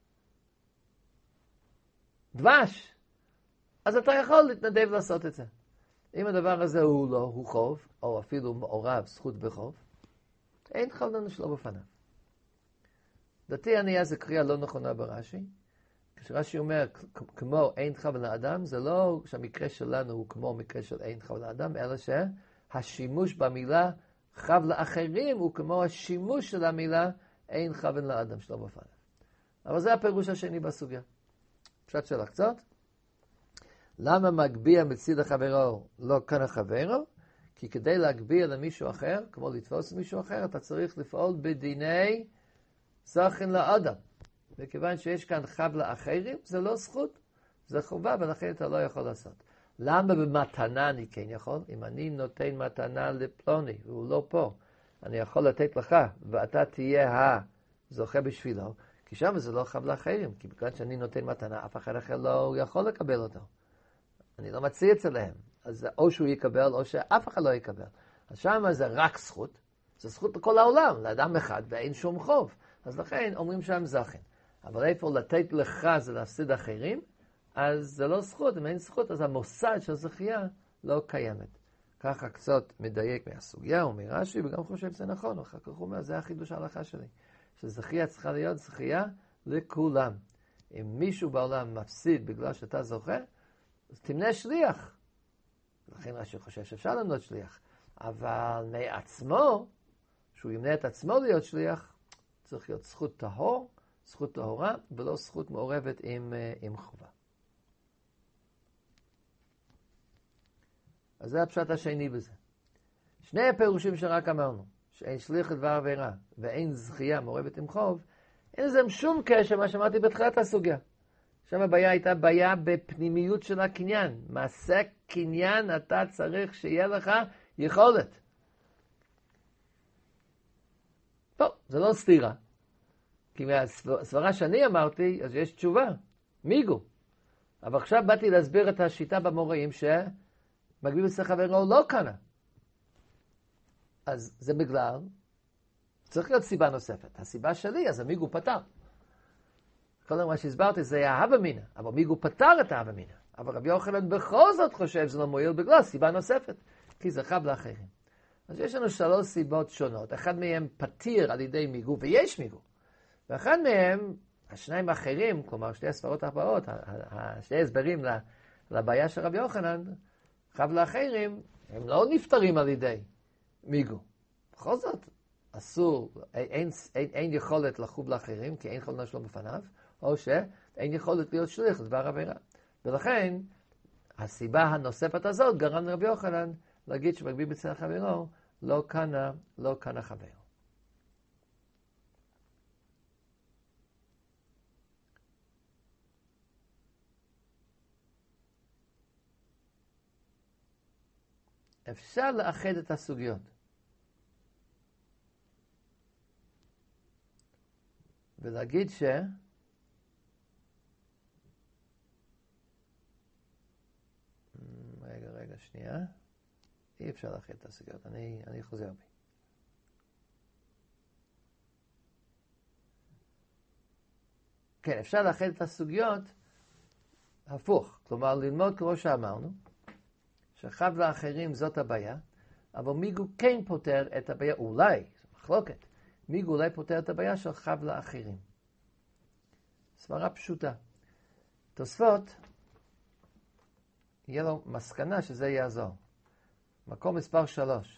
דבש, אז אתה יכול להתנדב לעשות את זה. אם הדבר הזה הוא לא, הוא חוב, או אפילו מעורב, זכות בחוב, אין חוב לנו שלא בפניו. דתי ענייה זה קריאה לא נכונה ברש"י. כשרש"י אומר כמו אין חב לאדם, זה לא שהמקרה שלנו הוא כמו מקרה של אין חב לאדם, אלא שהשימוש במילה חב לאחרים הוא כמו השימוש של המילה אין חב לאדם שלא בפניו. אבל זה הפירוש השני בסוגיה. פשט של הקצות. למה מגביה מצד החברו לא כאן החברו? כי כדי להגביה למישהו אחר, כמו לתפוס מישהו אחר, אתה צריך לפעול בדיני זכין לאדם. וכיוון שיש כאן חב לאחרים, זה לא זכות, זה חובה, ולכן אתה לא יכול לעשות. למה במתנה אני כן יכול? אם אני נותן מתנה לפלוני, והוא לא פה, אני יכול לתת לך, ואתה תהיה הזוכה בשבילו, כי שם זה לא חב לאחרים, כי בגלל שאני נותן מתנה, אף אחד אחר לא יכול לקבל אותו. אני לא מציע אצלהם. אז או שהוא יקבל, או שאף אחד לא יקבל. אז שם זה רק זכות, זה זכות לכל העולם, לאדם אחד, ואין שום חוב. אז לכן אומרים שם זכין. אבל איפה לתת לך זה להפסיד אחרים, אז זה לא זכות. אם אין זכות, אז המוסד של זכייה לא קיימת. ככה קצת מדייק מהסוגיה ומרש"י, וגם חושב שזה נכון. אחר כך הוא אומר, זה החידוש ההלכה שלי. שזכייה צריכה להיות זכייה לכולם. אם מישהו בעולם מפסיד בגלל שאתה זוכה, אז תמנה שליח. לכן רש"י חושב שאפשר למנות שליח. אבל מעצמו, שהוא ימנה את עצמו להיות שליח, צריך להיות זכות טהור, זכות טהורה, ולא זכות מעורבת עם, עם חובה. אז זה הפשט השני בזה. שני הפירושים שרק אמרנו, שאין שליח לדבר עבירה, ואין זכייה מעורבת עם חוב, אין לזה שום קשר, מה שאמרתי בתחילת הסוגיה. שם הבעיה הייתה בעיה בפנימיות של הקניין. מעשה קניין אתה צריך שיהיה לך יכולת. טוב, זה לא סתירה. כי מהסברה שאני אמרתי, אז יש תשובה. מיגו. אבל עכשיו באתי להסביר את השיטה במוראים שמגביל אצל חברו לא קנה. אז זה בגלל, צריך להיות סיבה נוספת. הסיבה שלי, אז המיגו פתר. כל מה שהסברתי זה היה הווה מינא, אבל מיגו פתר את ההווה מינא. אבל רבי יוחנן בכל זאת חושב שזה לא מועיל בגלל סיבה נוספת, כי זה חב לאחרים. אז יש לנו שלוש סיבות שונות. אחד מהם פתיר על ידי מיגו, ויש מיגו. ואחד מהם, השניים האחרים, כלומר שתי הספרות הבאות, שתי הסברים לבעיה של רבי יוחנן, חב לאחרים, הם לא נפטרים על ידי מיגו. בכל זאת, אסור, אין, אין, אין יכולת לחוב לאחרים, כי אין יכולת לשלום בפניו, או שאין יכולת להיות שליח לדבר עבירה. ולכן, הסיבה הנוספת הזאת גרם לרבי יוחנן להגיד שמגביל אצל חברו, לא קנה, לא קנה חברו. אפשר לאחד את הסוגיות. ולהגיד ש... רגע, רגע, שנייה. אי אפשר לאחד את הסוגיות. אני, אני חוזר בי. כן, אפשר לאחד את הסוגיות הפוך. כלומר, ללמוד כמו שאמרנו, שחב לאחרים זאת הבעיה, אבל מיגו כן פותר את הבעיה, אולי, זו מחלוקת, מיגו אולי פותר את הבעיה של חב לאחרים. סברה פשוטה. תוספות, יהיה לו מסקנה שזה יעזור. מקום מספר שלוש.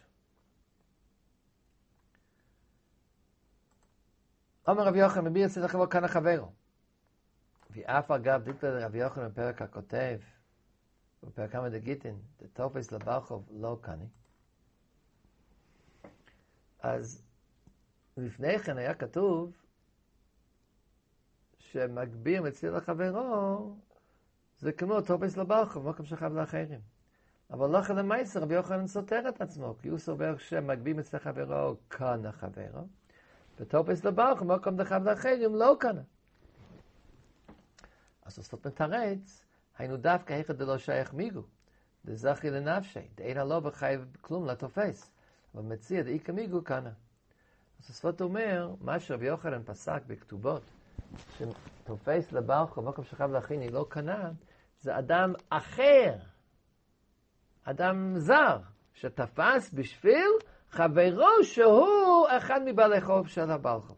אומר רבי יוחנן, מביע אצל החבר כאן החברו. ואף אגב, דיקטור רבי יוחנן בפרק הכותב, בפרק כמה דגיטין, תופס לברחוב לא קני. אז לפני כן היה כתוב שמגביר מציל לחברו זה כמו תופס לברחוב, מקום שחב לאחרים. אבל לא חלם מייסר, רבי יוחנן סותר את עצמו, כי הוא סובר שמגביר מציל לחברו קנה חברו, ותופס לברחוב, מקום דחב לאחרים לא קנה. אז תוספות מתרץ, היינו דווקא איך זה לא שייך מיגו. דזכי לנפשי, דאין הלא בחייב כלום לתופס. אבל מציע דאי כמיגו קנה. אז תוספות אומר, מה שרבי יוחנן פסק בכתובות, שתופס לברחו, מקום שחב לאחרים לא קנה, זה אדם אחר. אדם זר, שתפס בשביל חברו שהוא אחד מבעלי חוב של הברחוב.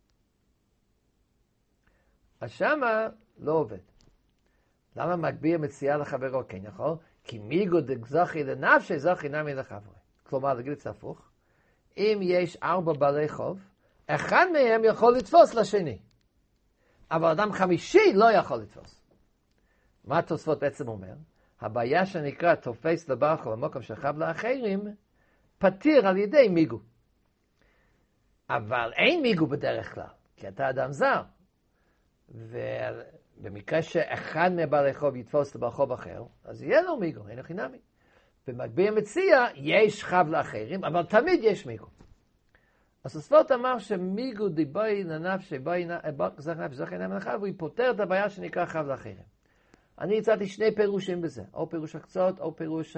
אז שמה לא עובד. למה מגביר מציאה לחברו? כן יכול? כי מיגו דזכי לנפשי זכי נמי לחברו. כלומר, להגיד את זה הפוך. אם יש ארבע בעלי חוב, אחד מהם יכול לתפוס לשני. אבל אדם חמישי לא יכול לתפוס. מה התוספות בעצם אומר? הבעיה שנקרא תופס לברחוב במקום שחב לאחרים, פתיר על ידי מיגו. אבל אין מיגו בדרך כלל, כי אתה אדם זר. ובמקרה שאחד מבעלי חוב יתפוס לברחוב אחר, אז יהיה לו מיגו, אין הכי נמי. במגביר מציע, יש חב לאחרים, אבל תמיד יש מיגו. אז הספורט אמר שמיגו דיבוי לנפשי, בוי זכי נפשי, זכי נמי לחב, הוא פותר את הבעיה שנקרא חב לאחרים. אני הצעתי שני פירושים בזה, או פירוש הקצות, או פירוש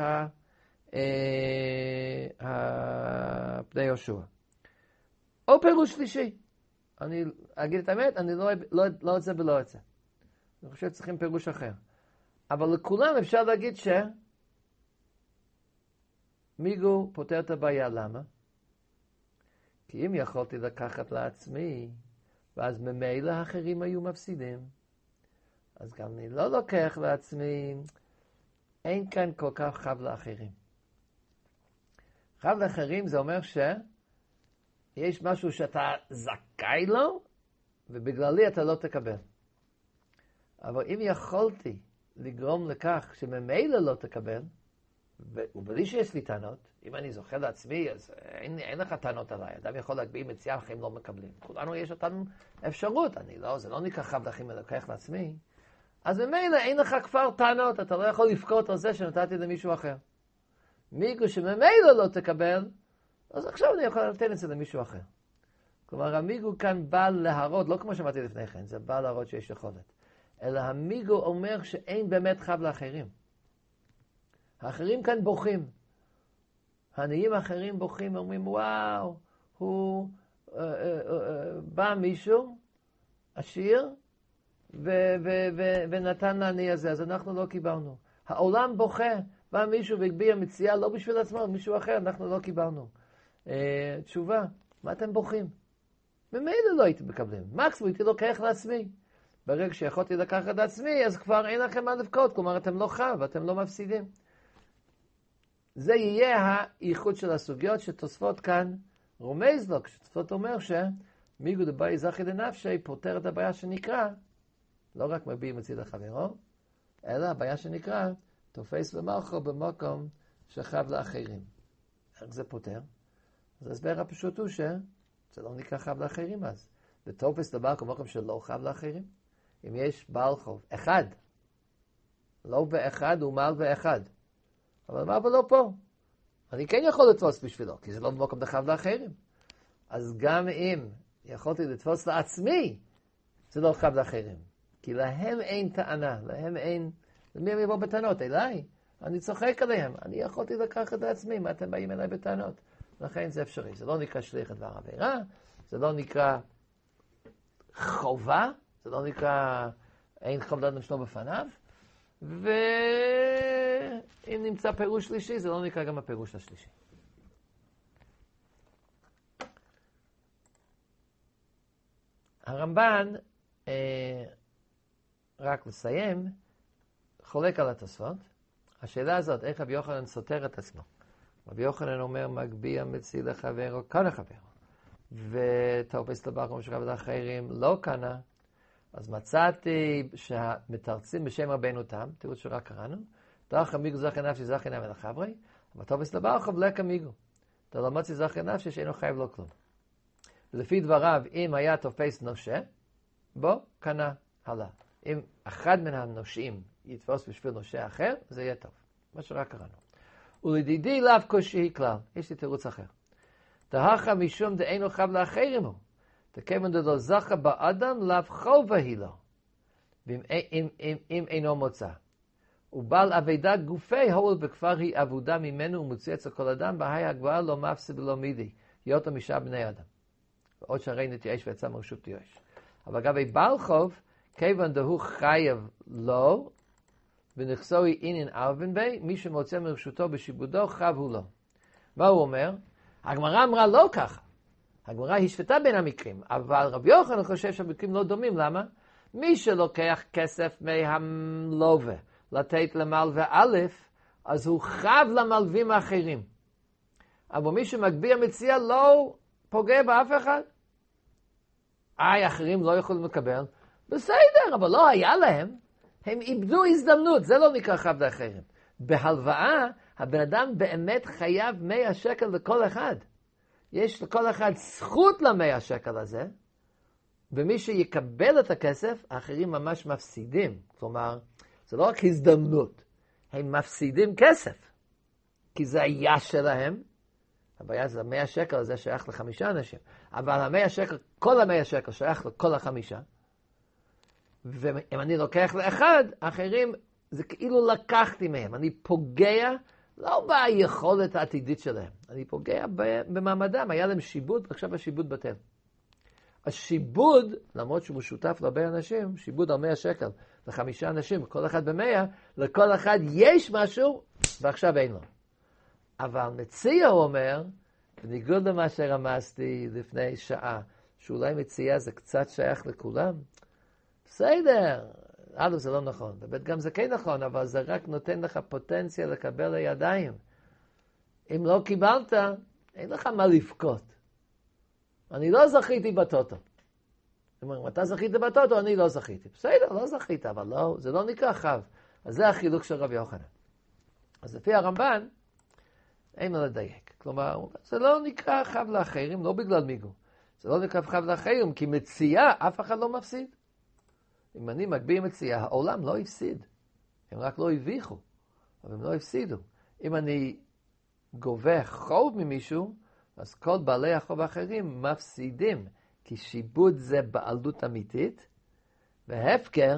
פני יהושע. או פירוש שלישי. אני אגיד את האמת, אני לא, לא, לא את זה ולא את זה. אני חושב שצריכים פירוש אחר. אבל לכולם אפשר להגיד ש... מיגו פותר את הבעיה. למה? כי אם יכולתי לקחת לעצמי, ואז ממילא האחרים היו מפסידים, אז גם אני לא לוקח לעצמי, אין כאן כל כך חב לאחרים. חב לאחרים זה אומר ש... יש משהו שאתה זכאי לו, ובגללי אתה לא תקבל. אבל אם יכולתי לגרום לכך שממילא לא תקבל, ובלי שיש לי טענות, אם אני זוכר לעצמי, אז אין, אין לך טענות עליי. אדם יכול להגביל מציאה, אחרים לא מקבלים. כולנו יש אותנו אפשרות. אני לא, זה לא נקרא חב לאחים ולקח לעצמי. אז ממילא אין לך כבר טענות, אתה לא יכול לפקוט על זה שנתתי למישהו אחר. מיגו שממילא לא תקבל, אז עכשיו אני יכול לתת את זה למישהו אחר. כלומר, המיגו כאן בא להראות, לא כמו שאמרתי לפני כן, זה בא להראות שיש יכולת. אלא המיגו אומר שאין באמת חב לאחרים. האחרים כאן בוכים. העניים האחרים בוכים, אומרים, וואו, הוא, אה, אה, אה, בא מישהו, עשיר, ו- ו- ו- ונתן לעני הזה, אז אנחנו לא קיבלנו. העולם בוכה, בא מישהו והגביה מציאה, לא בשביל עצמו, מישהו אחר, אנחנו לא קיבלנו. אה, תשובה, מה אתם בוכים? ממילא לא הייתם מקבלים. מקסימום הייתי לוקח לעצמי. ברגע שיכולתי לקחת לעצמי, אז כבר אין לכם מה לבכות, כלומר אתם לא חב, אתם לא מפסידים. זה יהיה הייחוד של הסוגיות שתוספות כאן רומז לו, כשתוספות אומר שמיגו דבאי זכי לנפשי פותר את הבעיה שנקרא, לא רק מביעים מצד החברו, אלא הבעיה שנקרא תופס במלכו במקום שחב לאחרים. איך זה פותר? אז ההסבר הפשוט הוא שזה לא נקרא חב לאחרים אז. ותופס דבר במקום שלא חב לאחרים. אם יש בעל חוב, אחד, לא באחד הוא מעל באחד. אבל מה ולא פה? אני כן יכול לתפוס בשבילו, כי זה לא במקום לחב לאחרים. אז גם אם יכולתי לתפוס לעצמי, זה לא חב לאחרים. כי להם אין טענה, להם אין... למי הם יבואו בטענות? אליי? אני צוחק עליהם. אני יכולתי לקחת לעצמי, מה אתם באים אליי בטענות? לכן זה אפשרי. זה לא נקרא שליח דבר עבירה, זה לא נקרא חובה, זה לא נקרא אין חוב לאדם שלו בפניו, ואם נמצא פירוש שלישי, זה לא נקרא גם הפירוש השלישי. הרמב"ן, אה, רק לסיים, חולק על התוספות. השאלה הזאת, איך רבי יוחנן סותר את עצמו? רבי יוחנן אומר, מגביה מציל לחברו, קנה חברו. ותופס דבר כמו שרב לאחרים לא קנה. אז מצאתי שהמתרצים בשם רבנו תם, תראו שרק קראנו, דרך המיגו זכי נפשי זכי נאמן לחברי, אבל תופס דבר חוב לק המיגו. אתה לא מוציא זכי נפשי שאינו חייב לו כלום. ולפי דבריו, אם היה תופס נושה, בוא, קנה, הלאה. אם אחד מן הנושים יתפוס בשביל נושה אחר, זה יהיה טוב. מה שרק קראנו. ולדידי לאו קושי כלל. יש לי תירוץ אחר. דהכה משום דאינו חב לאחרים הוא. תכיוון דלא זכה באדם לאו חובה היא לו. ואם אם, אם, אם אינו מוצא. ובעל אבידה גופי הול בכפר היא עבודה ממנו ומוציא אצל כל אדם, בהי הגבוהה לא מפסיד ולא מידי. יותו משעה בני אדם. ועוד שהרי נתייאש ויצא מרשות תיאש. אבל גבי בעל חוב, כיוון דהו חייב לו, ונכסוי אינין ארבן בי, מי שמוצא מרשותו בשיבודו, חב הוא לו. מה הוא אומר? הגמרא אמרה לא ככה. הגמרא השוותה בין המקרים, אבל רבי יוחנן חושב שהמקרים לא דומים. למה? מי שלוקח כסף מהמלווה לתת למלווה א', אז הוא חב למלווים האחרים. אבל מי שמגביה מציע לא פוגע באף אחד. איי, אחרים לא יכולים לקבל. בסדר, אבל לא היה להם. הם איבדו הזדמנות, זה לא נקרא חב לאחרים. בהלוואה, הבן אדם באמת חייב מאה שקל לכל אחד. יש לכל אחד זכות למאה שקל הזה, ומי שיקבל את הכסף, האחרים ממש מפסידים. כלומר, זה לא רק הזדמנות, הם מפסידים כסף. כי זה היה שלהם, הבעיה זה המאה שקל הזה שייך לחמישה אנשים, אבל המאה שקל, כל המאה שקל שייך לכל החמישה, ואם אני לוקח לאחד, האחרים, זה כאילו לקחתי מהם, אני פוגע, לא ביכולת העתידית שלהם, אני פוגע במעמדם, היה להם שיבוד, ועכשיו השיבוד בטל. השיבוד, למרות שהוא משותף להרבה אנשים, שיבוד על מאה שקל, לחמישה אנשים, כל אחד במאה, לכל אחד יש משהו, ועכשיו אין לו. אבל מציע הוא אומר, בניגוד למה שרמזתי לפני שעה, שאולי מציע זה קצת שייך לכולם, בסדר, אלו זה לא נכון, באמת גם זה כן נכון, אבל זה רק נותן לך פוטנציה לקבל לידיים. אם לא קיבלת, אין לך מה לבכות. אני לא זכיתי בטוטו. אם אתה זכית בטוטו, אני לא זכיתי. בסדר, לא זכית, אבל לא, זה לא נקרא חב. אז זה החילוק של רבי יוחנן. אז לפי הרמב"ן, אין מה לדייק. כלומר, זה לא נקרא חב לאחרים, לא בגלל מיגו. זה לא נקרא חב לאחרים, כי מציאה, אף אחד לא מפסיד. אם אני מגביר מציאה, העולם לא הפסיד. הם רק לא הביכו, אבל הם לא הפסידו. אם אני גובה חוב ממישהו, אז כל בעלי החוב האחרים מפסידים, כי שיבוד זה בעלות אמיתית, והפקר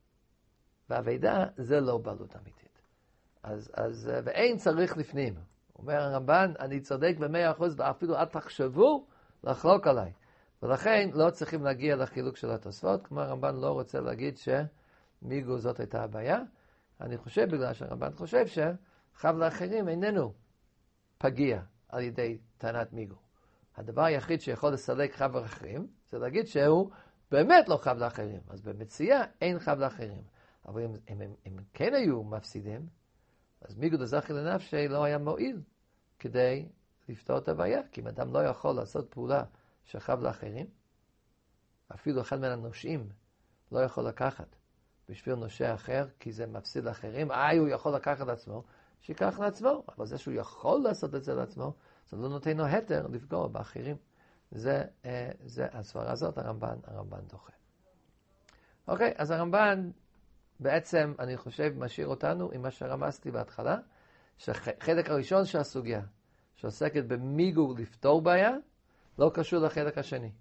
והעבידה זה לא בעלות אמיתית. אז, אז, ואין צריך לפנים. אומר הרמב"ן, אני צודק במאה אחוז, ואפילו אל תחשבו לחלוק עליי. ולכן לא צריכים להגיע לחילוק של התוספות, כמו הרמב"ן לא רוצה להגיד שמיגו זאת הייתה הבעיה. אני חושב, בגלל שהרמב"ן חושב שחב לאחרים איננו פגיע על ידי טענת מיגו. הדבר היחיד שיכול לסלק חב לאחרים, זה להגיד שהוא באמת לא חב לאחרים. אז במציאה אין חב לאחרים. אבל אם, אם, אם, אם כן היו מפסידים, אז מיגו דזכי לנפשי לא היה מועיל כדי לפתור את הבעיה. כי אם אדם לא יכול לעשות פעולה שחב לאחרים, אפילו אחד מן הנושאים לא יכול לקחת בשביל נושה אחר, כי זה מפסיד לאחרים. אה, הוא יכול לקחת לעצמו, שיקח לעצמו. אבל זה שהוא יכול לעשות את זה לעצמו, זה לא נותן לו היתר לפגוע באחרים. זה, זה הסברה הזאת, הרמב"ן, הרמב"ן דוחה. אוקיי, אז הרמב"ן בעצם, אני חושב, משאיר אותנו עם מה שרמזתי בהתחלה, שהחלק הראשון של הסוגיה, שעוסקת במיגו לפתור בעיה, לא קשור לחלק השני.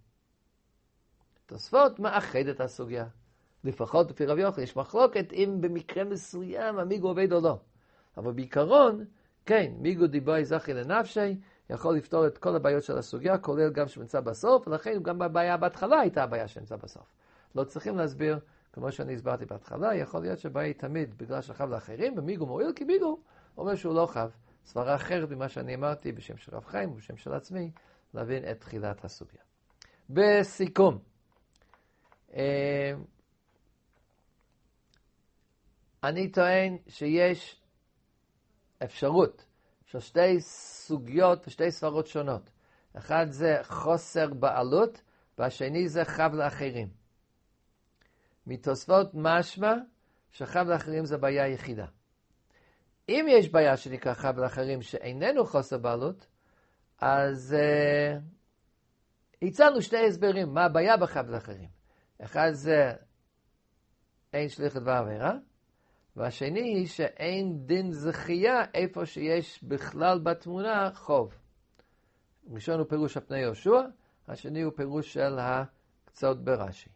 תוספות מאחד את הסוגיה. לפחות לפי רבי יוחנן, יש מחלוקת אם במקרה מסוים המיגו עובד או לא. אבל בעיקרון, כן, מיגו דיבוי זכי לנפשי, יכול לפתור את כל הבעיות של הסוגיה, כולל גם שנמצא בסוף, ולכן גם הבעיה בהתחלה הייתה הבעיה שנמצא בסוף. לא צריכים להסביר, כמו שאני הסברתי בהתחלה, יכול להיות שהבעיה היא תמיד בגלל שחב לאחרים, ומיגו מועיל, כי מיגו אומר שהוא לא חב. סברה אחרת ממה שאני אמרתי בשם של רב חיים ובשם של עצמי, להבין את תחילת הסוגיה. בסיכום, אני טוען שיש אפשרות של שתי סוגיות ושתי סברות שונות. אחד זה חוסר בעלות, והשני זה חב לאחרים. מתוספות משמע שחב לאחרים זה בעיה יחידה. אם יש בעיה שנקרא חב לאחרים שאיננו חוסר בעלות, אז uh, הצענו שני הסברים מה הבעיה בחב לאחרים. אחד זה אין שליח לדבר עבירה, והשני היא שאין דין זכייה איפה שיש בכלל בתמונה חוב. ראשון הוא פירוש הפני יהושע, השני הוא פירוש של הקצות ברש"י.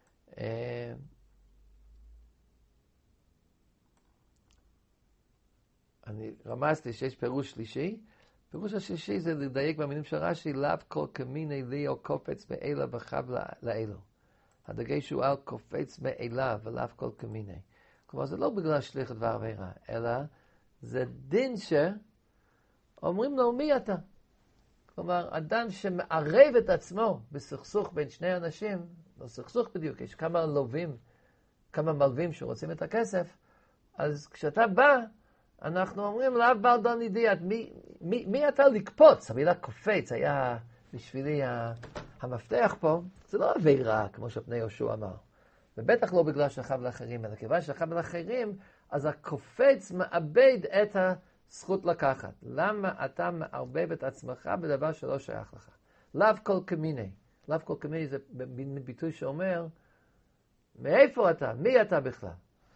אני רמזתי שיש פירוש שלישי. פירוש השלישי זה לדייק במילים של רש"י, לאו כל כמיני לי או קופץ מאלה וחב לאלו. הדגש הוא על קופץ מאלה ולאו כל כמיני. כלומר, זה לא בגלל שליח דבר עבירה, אלא זה דין שאומרים לו מי אתה. כלומר, אדם שמערב את עצמו בסכסוך בין שני אנשים, לא סכסוך בדיוק, יש כמה לווים, כמה מלווים שרוצים את הכסף, אז כשאתה בא, אנחנו אומרים לאו בעל דון ידיעת, מי, מי, מי אתה לקפוץ? המילה קופץ היה בשבילי המפתח פה, זה לא עבירה, כמו שפני יהושע אמר. ובטח לא בגלל שחב לאחרים, אלא כיוון שחב לאחרים, אז הקופץ מאבד את הזכות לקחת. למה אתה מערבב את עצמך בדבר שלא שייך לך? לאו כל כמיני. לאו כל כמיני זה ביטוי שאומר, מאיפה אתה? מי אתה בכלל?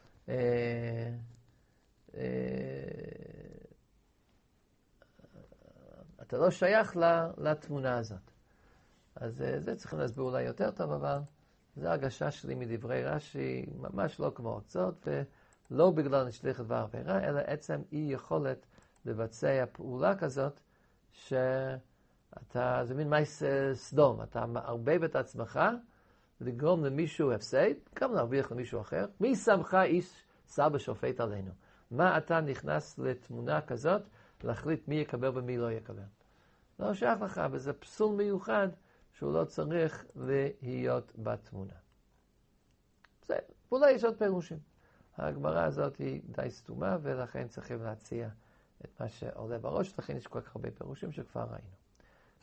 אתה לא שייך לתמונה הזאת. אז זה צריכים להסביר אולי יותר טוב, אבל זו הרגשה שלי מדברי רש"י, ממש לא כמו הקצות, ולא בגלל נשליך דבר עבירה, אלא עצם אי יכולת לבצע פעולה כזאת, שאתה, זה מין מייס סדום, אתה מערבב את עצמך, לגרום למישהו הפסד, גם להרוויח למישהו אחר. מי שמך איש סבא שופט עלינו? מה אתה נכנס לתמונה כזאת, להחליט מי יקבל ומי לא יקבל? לא שייך לך, וזה פסול מיוחד, שהוא לא צריך להיות בתמונה. זה, אולי יש עוד פירושים. הגמרא הזאת היא די סתומה, ולכן צריכים להציע את מה שעולה בראש, לכן יש כל כך הרבה פירושים שכבר ראינו.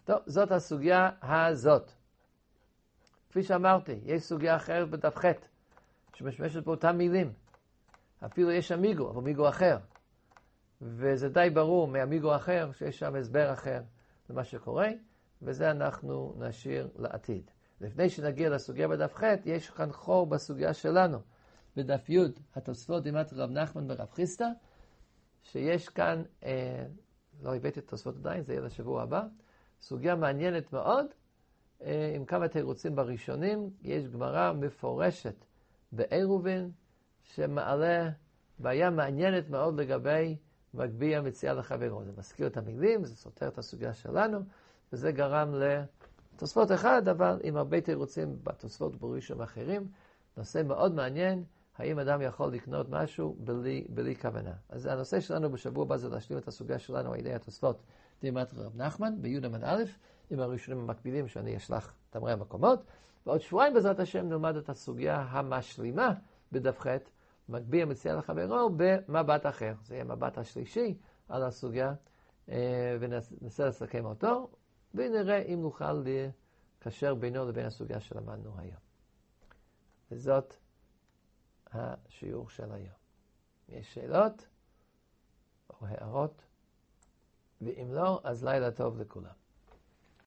טוב, זאת הסוגיה הזאת. כפי שאמרתי, יש סוגיה אחרת בדף ח' שמשמשת באותם מילים. אפילו יש אמיגו, אבל אמיגו אחר. וזה די ברור מאמיגו אחר שיש שם הסבר אחר למה שקורה, וזה אנחנו נשאיר לעתיד. לפני שנגיע לסוגיה בדף ח', יש כאן חור בסוגיה שלנו. בדף י' התוספות דימת רב נחמן ברב חיסטה, שיש כאן, אה, לא הבאתי את התוספות עדיין, זה יהיה לשבוע הבא, סוגיה מעניינת מאוד, אה, עם כמה תירוצים בראשונים, יש גמרא מפורשת בעירובין, שמעלה בעיה מעניינת מאוד לגבי מגביה מציאה לחברו. זה מזכיר את המילים, זה סותר את הסוגיה שלנו, וזה גרם לתוספות אחד, אבל עם הרבה תירוצים בתוספות ובראשונים אחרים. נושא מאוד מעניין, האם אדם יכול לקנות משהו בלי, בלי כוונה. אז הנושא שלנו בשבוע הבא זה להשלים את הסוגיה שלנו על ידי התוספות דימת רב נחמן, בי' עמוד א', עם הראשונים המקבילים שאני אשלח תמרי המקומות. ועוד שבועיים בעזרת השם נלמד את הסוגיה המשלימה בדף ח', מגביה מציאה לחברו במבט אחר. זה יהיה מבט השלישי על הסוגיה, וננסה לסכם אותו, ונראה אם נוכל לקשר בינו לבין הסוגיה שלמדנו היום. וזאת השיעור של היום. יש שאלות או הערות? ואם לא, אז לילה טוב לכולם.